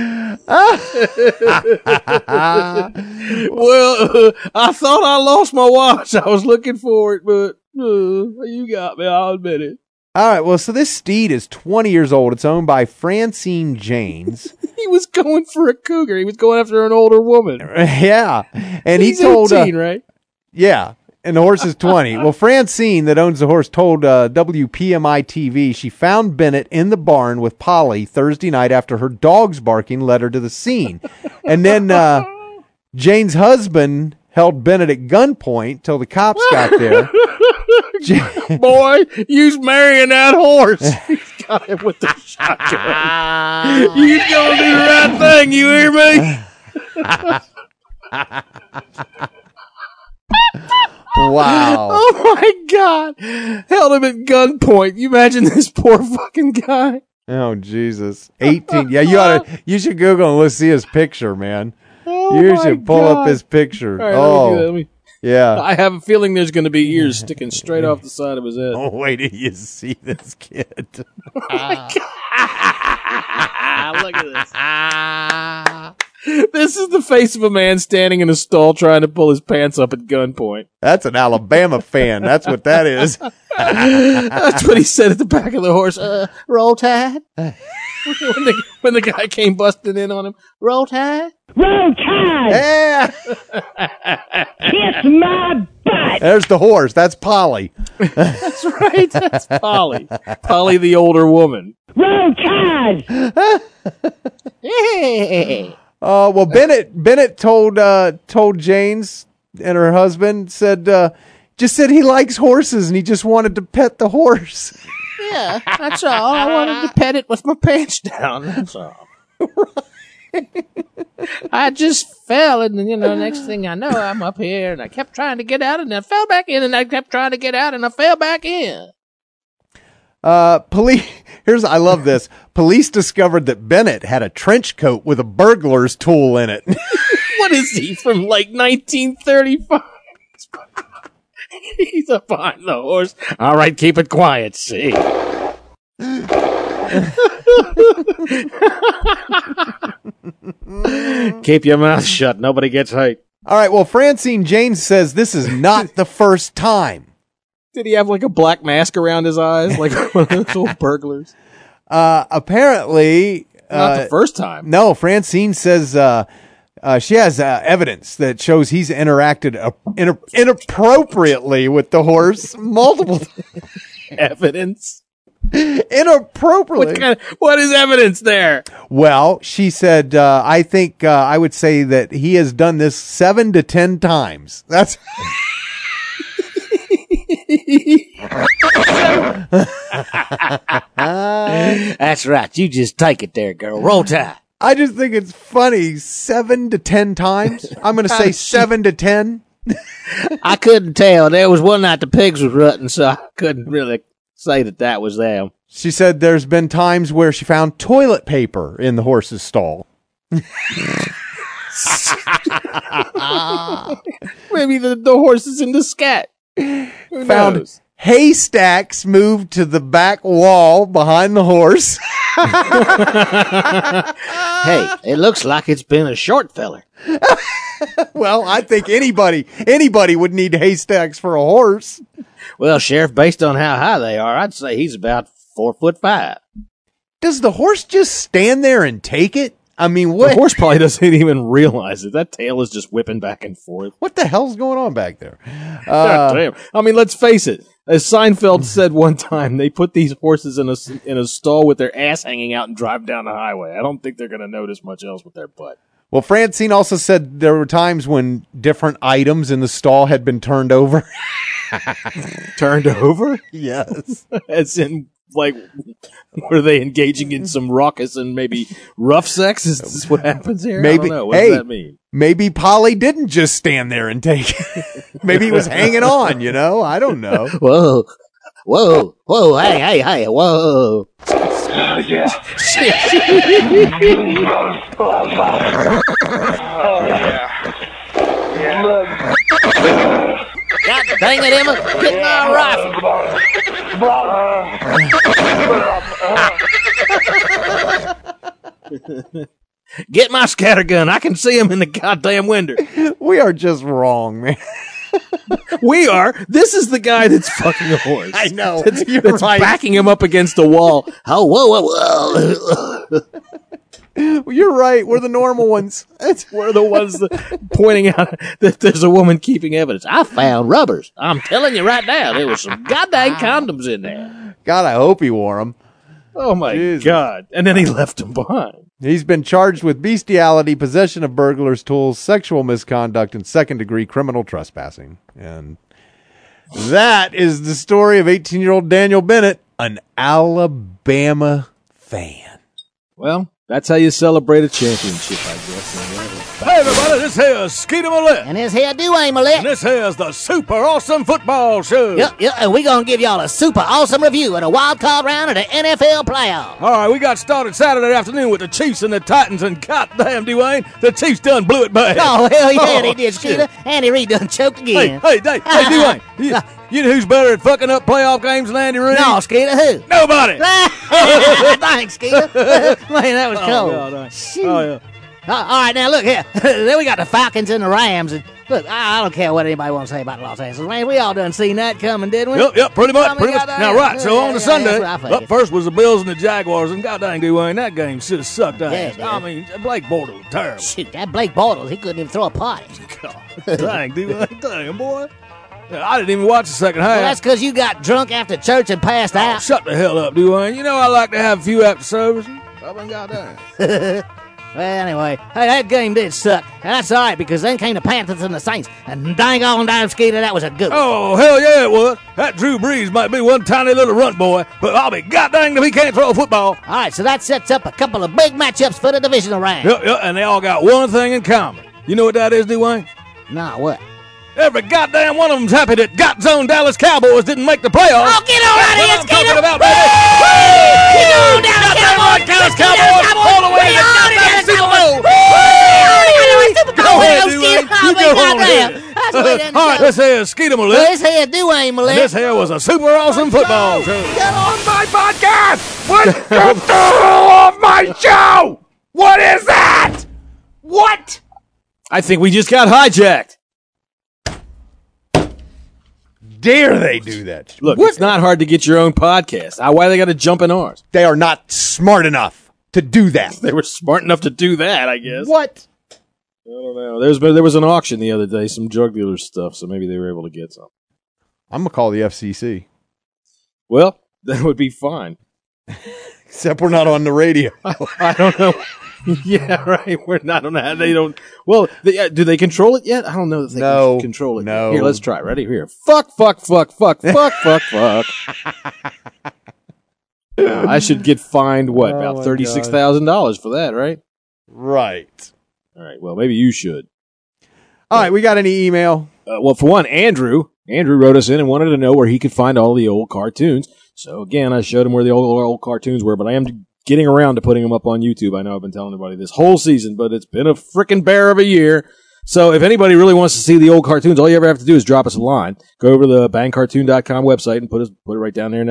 Well, I thought I lost my watch. I was looking for it, but you got me. I'll admit it. All right, well, so this steed is 20 years old. It's owned by Francine Janes. He was going for a cougar. He was going after an older woman. Yeah. And he's he told 18, right? Yeah. And the horse is 20. Well, Francine, that owns the horse, told WPMI TV she found Bennett in the barn with Polly Thursday night after her dog's barking led her to the scene. And then Jane's husband held Bennett at gunpoint till the cops got there. Boy, you's marrying that horse. He's got him with the shotgun. You gonna do the right thing, you hear me? Wow. Oh my God. Held him at gunpoint. You imagine this poor fucking guy. Oh, Jesus. 18. Yeah, you should Google and let's see his picture, man. Oh, you should pull up his picture. All right, let me yeah. I have a feeling there's going to be ears sticking straight off the side of his head. Oh, wait till you see this kid. Oh my God. Look at this. This is the face of a man standing in a stall trying to pull his pants up at gunpoint. That's an Alabama fan. That's what that is. That's what he said at the back of the horse. Roll Tide. when the guy came busting in on him. Roll Tide. Roll Tide. Yeah. Kiss my butt. There's the horse. That's Polly. That's right. That's Polly. Polly, the older woman. Roll Tide. Hey. Well, Bennett told Janes and her husband just said he likes horses and he just wanted to pet the horse. Yeah, that's all. I wanted to pet it with my pants down. That's all. I just fell, and next thing I know, I'm up here, and I kept trying to get out, and I fell back in, and I kept trying to get out, and I fell back in. I love this. Police discovered that Bennett had a trench coat with a burglar's tool in it. What is he, from like 1935? He's up behind the horse. All right, keep it quiet, see. Keep your mouth shut. Nobody gets hurt. All right, well, Francine Janes says this is not the first time. Did he have like a black mask around his eyes, like one of those old burglars? Apparently, not the first time. No, Francine says she has evidence that shows he's interacted inappropriately with the horse multiple times. Evidence? Inappropriately. What is evidence there? Well, she said, I think I would say that he has done this 7 to 10 times. That's... That's right. You just take it there, girl. Roll Tide. I just think it's funny. 7 to 10 times. I'm going to say 7 to 10. I couldn't tell. There was one night the pigs was rutting, so I couldn't really say that was them. She said there's been times where she found toilet paper in the horse's stall. Maybe the horse is into scat. Found knows? Haystacks moved to the back wall behind the horse. Hey, it looks like it's been a short feller. Well, I think anybody would need haystacks for a horse. Well, Sheriff, based on how high they are, I'd say he's about 4'5". Does the horse just stand there and take it? I mean, what? The horse probably doesn't even realize it. That tail is just whipping back and forth. What the hell's going on back there? God damn. I mean, let's face it. As Seinfeld said one time, they put these horses in a stall with their ass hanging out and drive down the highway. I don't think they're going to notice much else with their butt. Well, Francine also said there were times when different items in the stall had been turned over. Turned over? Yes. As in, like, were they engaging in some raucous and maybe rough sex? Is this what happens here? Maybe. I don't know. What does that mean? Maybe Polly didn't just stand there and take it. Maybe he was hanging on, you know? I don't know. Whoa, hey, whoa. Oh, yeah. God dang it, Emma. Get my rifle. Get my scattergun. I can see him in the goddamn window. We are just wrong, man. We are. This is the guy that's fucking a horse. I know. That's right. backing him up against a wall. Oh, whoa. You're right. We're the normal ones. We're the ones that pointing out that there's a woman keeping evidence. I found rubbers. I'm telling you right now, there was some goddamn condoms in there. God, I hope he wore them. Oh, my God. And then he left them behind. He's been charged with bestiality, possession of burglar's tools, sexual misconduct, and second-degree criminal trespassing. And that is the story of 18-year-old Daniel Bennett, an Alabama fan. Well, that's how you celebrate a championship, I guess. Hey, everybody, this here is Skeeter Millette. And this here Dwayne Millette. And this here is the Super Awesome Football Show. Yep, and we're going to give y'all a super awesome review of the wild card round of the NFL playoffs. All right, we got started Saturday afternoon with the Chiefs and the Titans, and goddamn, Dwayne, the Chiefs done blew it bad. Oh, hell yeah, they did, Skeeter. Andy Reid done choked again. Hey, Dwayne, you know who's better at fucking up playoff games than Andy Reid? No, Skeeter, who? Nobody. Thanks, Skeeter. Man, that was cold. Oh, yeah. All right, now look here. Then we got the Falcons and the Rams. And look, I don't care what anybody wants to say about Los Angeles. Man, we all done seen that coming, didn't we? Yep, pretty much. Now, right, so on the Sunday, up first was the Bills and the Jaguars, and goddamn, Dwayne, that game should have sucked ass. I mean, Blake Bortles was terrible. Shoot, that Blake Bortles, he couldn't even throw a party. God, dang, Dwayne, damn, boy. I didn't even watch the second half. Well, that's because you got drunk after church and passed out. Shut the hell up, Dwayne. You know I like to have a few after service. I've been goddamn. Well, anyway, hey, that game did suck. And that's all right, because then came the Panthers and the Saints. And dang on down, Skeeter, that was a good one. Oh, hell yeah, it was. That Drew Brees might be one tiny little runt boy, but I'll be goddamn if he can't throw a football. All right, so that sets up a couple of big matchups for the divisional round. Yep, and they all got one thing in common. You know what that is, Dwayne? Nah, what? Every goddamn one of them's happy that Got Zone Dallas Cowboys didn't make the playoffs. Oh, get on out of here, Skeeter! Talking about, baby. Get on, Dallas Cowboys! All the way to the Super Bowl! Go ahead, Dwayne. You go on ahead. All right, this here is Skeeter Millette. This here Dwayne Millette. This here was a super awesome football show. Get on my podcast! What the hell off my show? What is that? What? I think we just got hijacked. Dare they do that? Look, it's not hard to get your own podcast. Why they got to jump in ours? They are not smart enough to do that. They were smart enough to do that, I guess. What? I don't know. There was an auction the other day, some drug dealer stuff, so maybe they were able to get some. I'm going to call the FCC. Well, that would be fine. Except we're not on the radio. I don't know. Yeah, right. We're not on that. They don't. Well, do they control it yet? I don't know if they can control it. No. Here, let's try. Ready? Here. Fuck. I should get fined, what, about $36,000 for that, right? Right. All right. Well, maybe you should. All right. We got any email? Well, for one, Andrew wrote us in and wanted to know where he could find all the old cartoons. So, again, I showed him where the old cartoons were, but I am getting around to putting them up on YouTube. I know I've been telling everybody this whole season, but it's been a freaking bear of a year. So if anybody really wants to see the old cartoons, all you ever have to do is drop us a line. Go over to the bangcartoon.com website and put it right down there in that little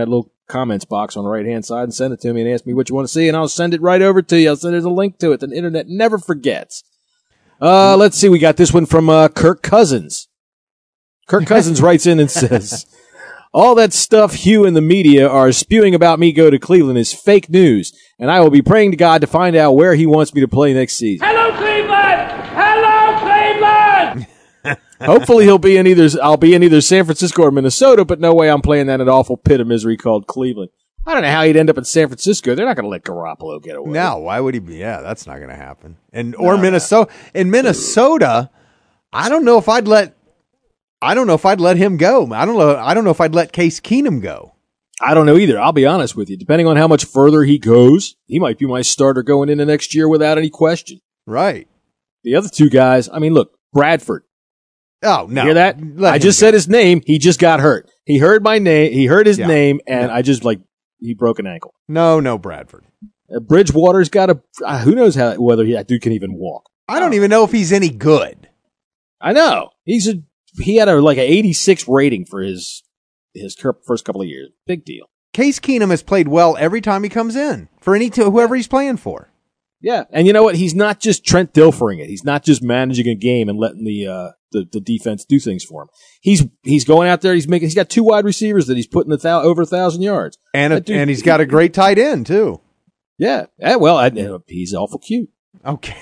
comments box on the right-hand side and send it to me and ask me what you want to see, and I'll send it right over to you. I'll send there's a link to it. The internet never forgets. Let's see. We got this one from Kirk Cousins. Kirk Cousins writes in and says, all that stuff Hugh and the media are spewing about me go to Cleveland is fake news, and I will be praying to God to find out where he wants me to play next season. Hello, Cleveland! Hello, Cleveland! Hopefully I'll be in either San Francisco or Minnesota, but no way I'm playing that awful pit of misery called Cleveland. I don't know how he'd end up in San Francisco. They're not going to let Garoppolo get away. No, why would he be? Yeah, that's not going to happen. Minnesota. In Minnesota, I don't know if I'd let him go. I don't know if I'd let Case Keenum go. I don't know either. I'll be honest with you. Depending on how much further he goes, he might be my starter going into next year without any question. Right. The other two guys, I mean, look, Bradford. Oh, no. You hear that? I just said his name. He just got hurt. He heard my name. He heard his name, and I just, he broke an ankle. No, Bradford. Bridgewater's got who knows whether that dude can even walk. I don't even know if he's any good. I know. He had an 86 rating for his first couple of years. Big deal. Case Keenum has played well every time he comes in for whoever he's playing for. Yeah, and you know what? He's not just Trent Dilfering it. He's not just managing a game and letting the defense do things for him. He's going out there. He's got two wide receivers that he's putting over 1,000 yards, and he's got a great tight end too. Yeah. Well, he's awful cute. Okay.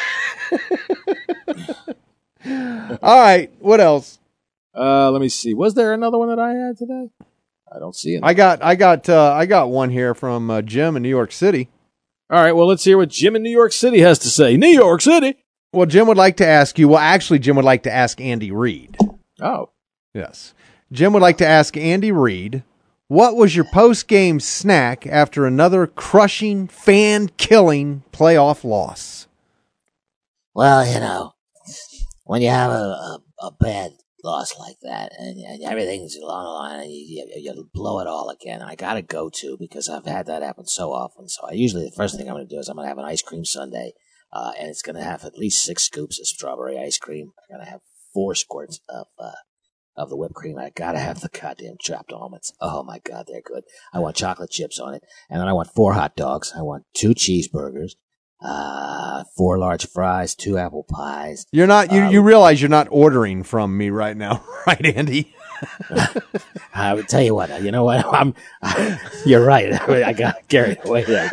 All right. What else? Let me see. Was there another one that I had today? I don't see it. I got one here from Jim in New York City. All right. Well, let's hear what Jim in New York City has to say. New York City. Well, Jim would like to ask you. Well, actually, Jim would like to ask Andy Reid. Oh, yes. Jim would like to ask Andy Reid, what was your post-game snack after another crushing, fan-killing playoff loss? Well, when you have a bad loss like that and everything's along the line and you blow it all again, I got to go to because I've had that happen so often. So the first thing I'm going to do is I'm going to have an ice cream sundae, and it's going to have at least 6 scoops of strawberry ice cream. I'm going to have 4 squirts of the whipped cream. I got to have the goddamn chopped almonds. Oh, my God, they're good. I want chocolate chips on it. And then I want 4 hot dogs. I want 2 cheeseburgers. 4 large fries, 2 apple pies. You're not. You realize you're not ordering from me right now, right, Andy? I would tell you what. You know what? You're right. I got carried away there.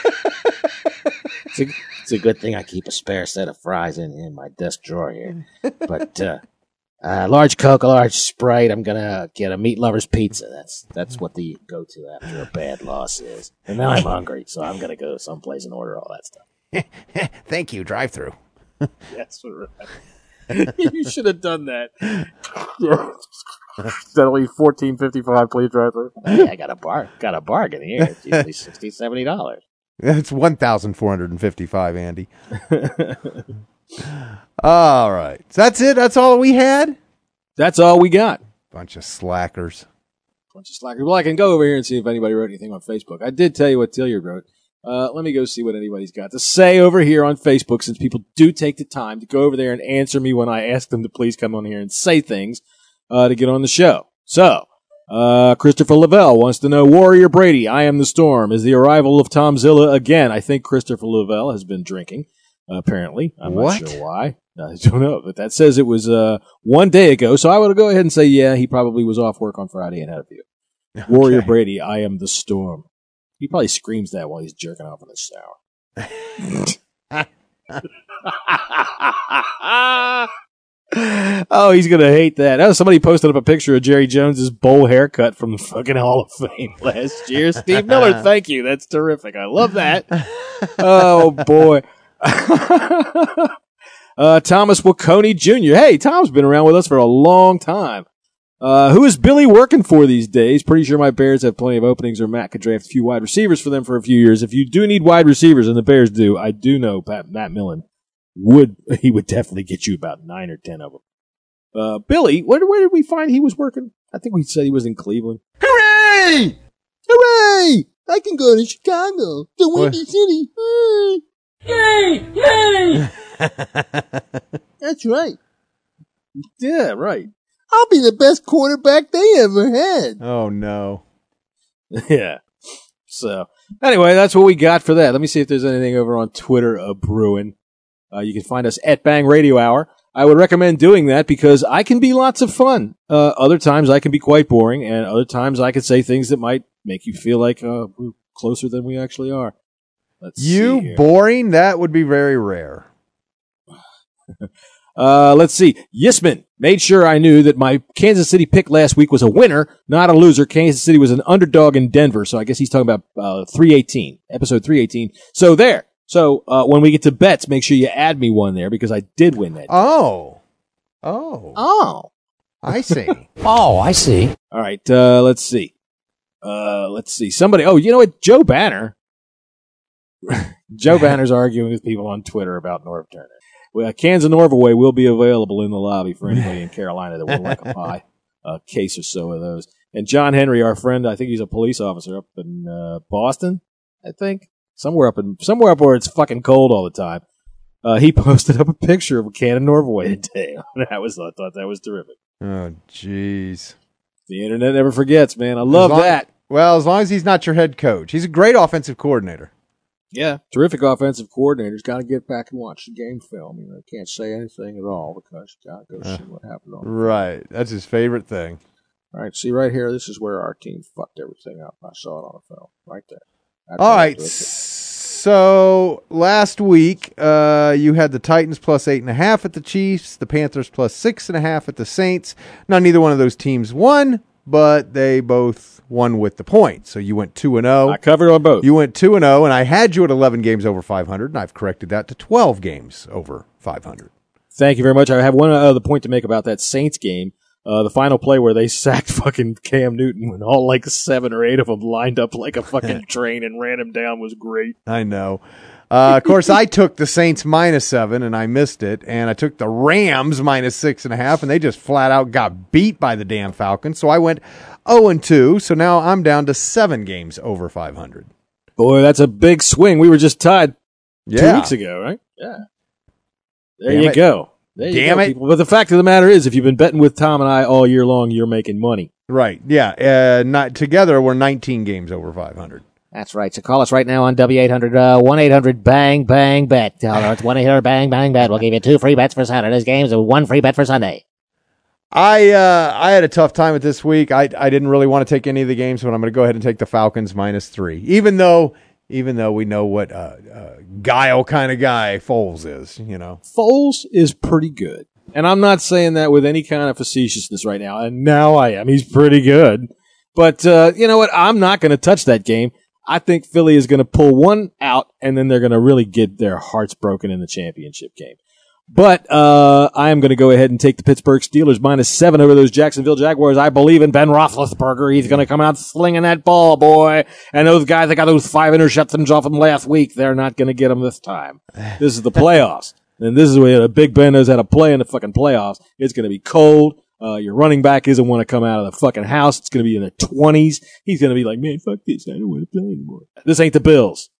It's a good thing I keep a spare set of fries in my desk drawer here. But large Coke, a large Sprite. I'm gonna get a meat lover's pizza. That's what the go-to after a bad loss is. And now I'm hungry, so I'm gonna go someplace and order all that stuff. Thank you, drive-through. Yes, right. You should have done that. Steadily $14.55, please drive-through. Hey, I got a bargain here. It's usually $60, $70. It's $1,455, Andy. All right. So that's it? That's all we had? That's all we got. Bunch of slackers. Well, I can go over here and see if anybody wrote anything on Facebook. I did tell you what Tilliard wrote. Let me go see what anybody's got to say over here on Facebook, since people do take the time to go over there and answer me when I ask them to please come on here and say things to get on the show. So, Christopher Lavelle wants to know, Warrior Brady, I am the storm. Is the arrival of Tom Zilla again? I think Christopher Lavelle has been drinking, apparently. I'm not sure why. I don't know, but that says it was 1 day ago, so I would go ahead and say, yeah, he probably was off work on Friday and had a few. Okay. Warrior Brady, I am the storm. He probably screams that while he's jerking off in the shower. Oh, he's going to hate that. Oh, somebody posted up a picture of Jerry Jones's bowl haircut from the fucking Hall of Fame last year. Steve Miller, thank you. That's terrific. I love that. Oh, boy. Thomas Waconey Jr. Hey, Tom's been around with us for a long time. Who is Billy working for these days? Pretty sure my Bears have plenty of openings, or Matt could draft a few wide receivers for them for a few years. If you do need wide receivers, and the Bears do, I do know Matt Millen would definitely get you about 9 or 10 of them. Billy, where did we find he was working? I think we said he was in Cleveland. Hooray! Hooray! I can go to Chicago, the Windy City. Yay! Yay! That's right. Yeah, right. I'll be the best quarterback they ever had. Oh, no. Yeah. So, anyway, that's what we got for that. Let me see if there's anything over on Twitter brewing. You can find us at Bang Radio Hour. I would recommend doing that because I can be lots of fun. Other times I can be quite boring, and other times I can say things that might make you feel like we're closer than we actually are. Let's see here. Boring? That would be very rare. Let's see. Yisman made sure I knew that my Kansas City pick last week was a winner, not a loser. Kansas City was an underdog in Denver, so I guess he's talking about 318, episode 318. So there. So when we get to bets, make sure you add me one there because I did win that. Oh, I see. Oh, I see. All right. Let's see. Somebody. Oh, you know what? Joe Banner. Joe Banner's arguing with people on Twitter about Norv Turner. Well, cans of Norvoy will be available in the lobby for anybody in Carolina that would like to buy a case or so of those. And John Henry, our friend, I think he's a police officer up in Boston, I think. Somewhere up where it's fucking cold all the time. He posted up a picture of a can of Norvoy today. I thought that was terrific. Oh, jeez. The internet never forgets, man. I love that. Well, as long as he's not your head coach. He's a great offensive coordinator. Yeah, terrific offensive coordinators. Got to get back and watch the game film. You know, can't say anything at all because you got to go see what happened on. Right, that's his favorite thing. All right, see right here. This is where our team fucked everything up. I saw it on the film right there. All right, so last week you had the Titans plus 8.5 at the Chiefs, the Panthers plus 6.5 at the Saints. Now, neither one of those teams won, but they both won with the points. So you went 2-0. I covered on both. You went 2-0, and I had you at 11 games over 500, and I've corrected that to 12 games over 500. Thank you very much. I have one other point to make about that Saints game. The final play where they sacked fucking Cam Newton when all like 7 or 8 of them lined up like a fucking train and ran him down was great. I know. Of course, I took the Saints -7 and I missed it, and I took the Rams -6.5, and they just flat out got beat by the damn Falcons. So I went 0-2. So now I'm down to 7 games over 500. Boy, that's a big swing. We were just tied 2 weeks ago, right? Yeah. There you go. Damn it. People. But the fact of the matter is, if you've been betting with Tom and I all year long, you're making money. Right. Yeah. Not together, we're 19 games over 500. That's right. So call us right now on W800 1-800-BANG-BANG-BET. It's 1-800-BANG-BANG-BET. We'll give you 2 free bets for Saturday's games and 1 free bet for Sunday. I had a tough time with this week. I didn't really want to take any of the games, but I'm going to go ahead and take the Falcons -3, even though we know what guile kind of guy Foles is, you know. Foles is pretty good. And I'm not saying that with any kind of facetiousness right now. And now I am. He's pretty good. But you know what? I'm not going to touch that game. I think Philly is going to pull one out, and then they're going to really get their hearts broken in the championship game. But I am going to go ahead and take the Pittsburgh Steelers -7 over those Jacksonville Jaguars. I believe in Ben Roethlisberger. He's going to come out slinging that ball, boy. And those guys that got those 5 interceptions off him last week, they're not going to get them this time. This is the playoffs. And this is where Big Ben knows how to play in the fucking playoffs. It's going to be cold. Your running back isn't want to come out of the fucking house. It's going to be in the 20s. He's going to be like, man, fuck this. I don't want to play anymore. This ain't the Bills.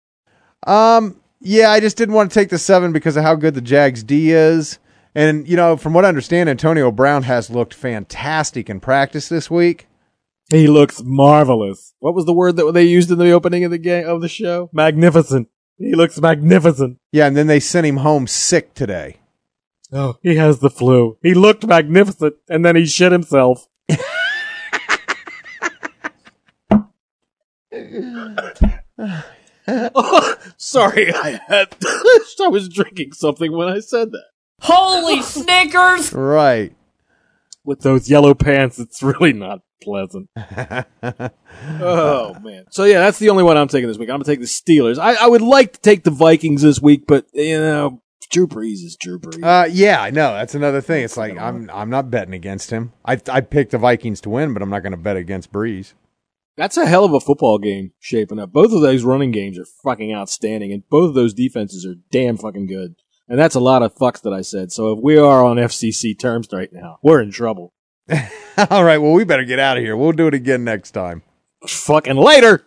Yeah, I just didn't want to take the 7 because of how good the Jags D is. And, you know, from what I understand, Antonio Brown has looked fantastic in practice this week. He looks marvelous. What was the word that they used in the opening of the game of the show? Magnificent. He looks magnificent. Yeah, and then they sent him home sick today. Oh, he has the flu. He looked magnificent, and then he shit himself. Oh, sorry, I was drinking something when I said that. Holy Snickers! Right. With those yellow pants, it's really not pleasant. Oh, man. So, yeah, that's the only one I'm taking this week. I'm going to take the Steelers. I would like to take the Vikings this week, but, you know, Drew Brees is Drew Brees. Yeah, I know. That's another thing. It's like, I'm not betting against him. I picked the Vikings to win, but I'm not going to bet against Brees. That's a hell of a football game shaping up. Both of those running games are fucking outstanding, and both of those defenses are damn fucking good. And that's a lot of fucks that I said. So if we are on FCC terms right now, we're in trouble. All right, well, we better get out of here. We'll do it again next time. Fucking later.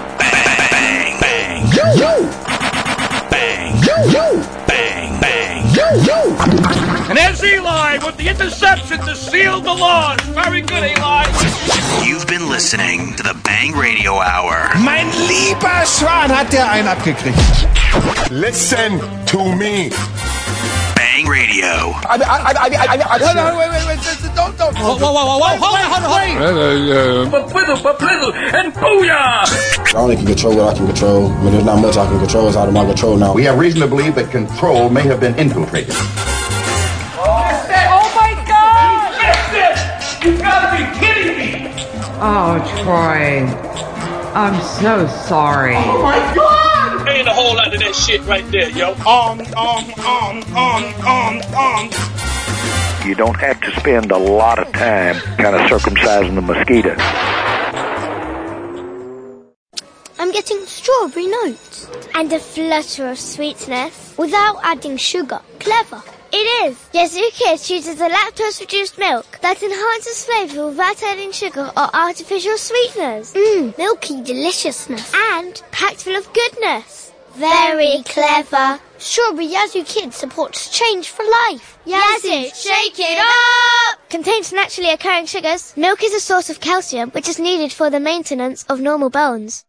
Bang, bang. Bang, bang. Bang, bang. And there's Eli with the interception to seal the loss. Very good, Eli. You've been listening to the Bang Radio Hour. Mein lieber Schwan, hat der einen abgekriegt. Listen to me. Bang Radio. Wait. Don't. Whoa. Hold on. And booyah! I only can control what I can control. When there's not much I can control, it's out of my control now. We have reason to believe that control may have been infiltrated. Oh my God! Missed it! You gotta be kidding me! Oh, Troy. I'm so sorry. Oh my God! Ain't a whole lot of that shit right there, yo. You don't have to spend a lot of time kind of circumcising the mosquito. I'm getting strawberry notes and a flutter of sweetness without adding sugar. Clever. It is. Yazoo Kids uses a lactose-reduced milk that enhances flavour without adding sugar or artificial sweeteners. Milky deliciousness. And packed full of goodness. Very clever. Strawberry Yazoo Kids supports change for life. Yazoo, shake it up! Contains naturally occurring sugars. Milk is a source of calcium, which is needed for the maintenance of normal bones.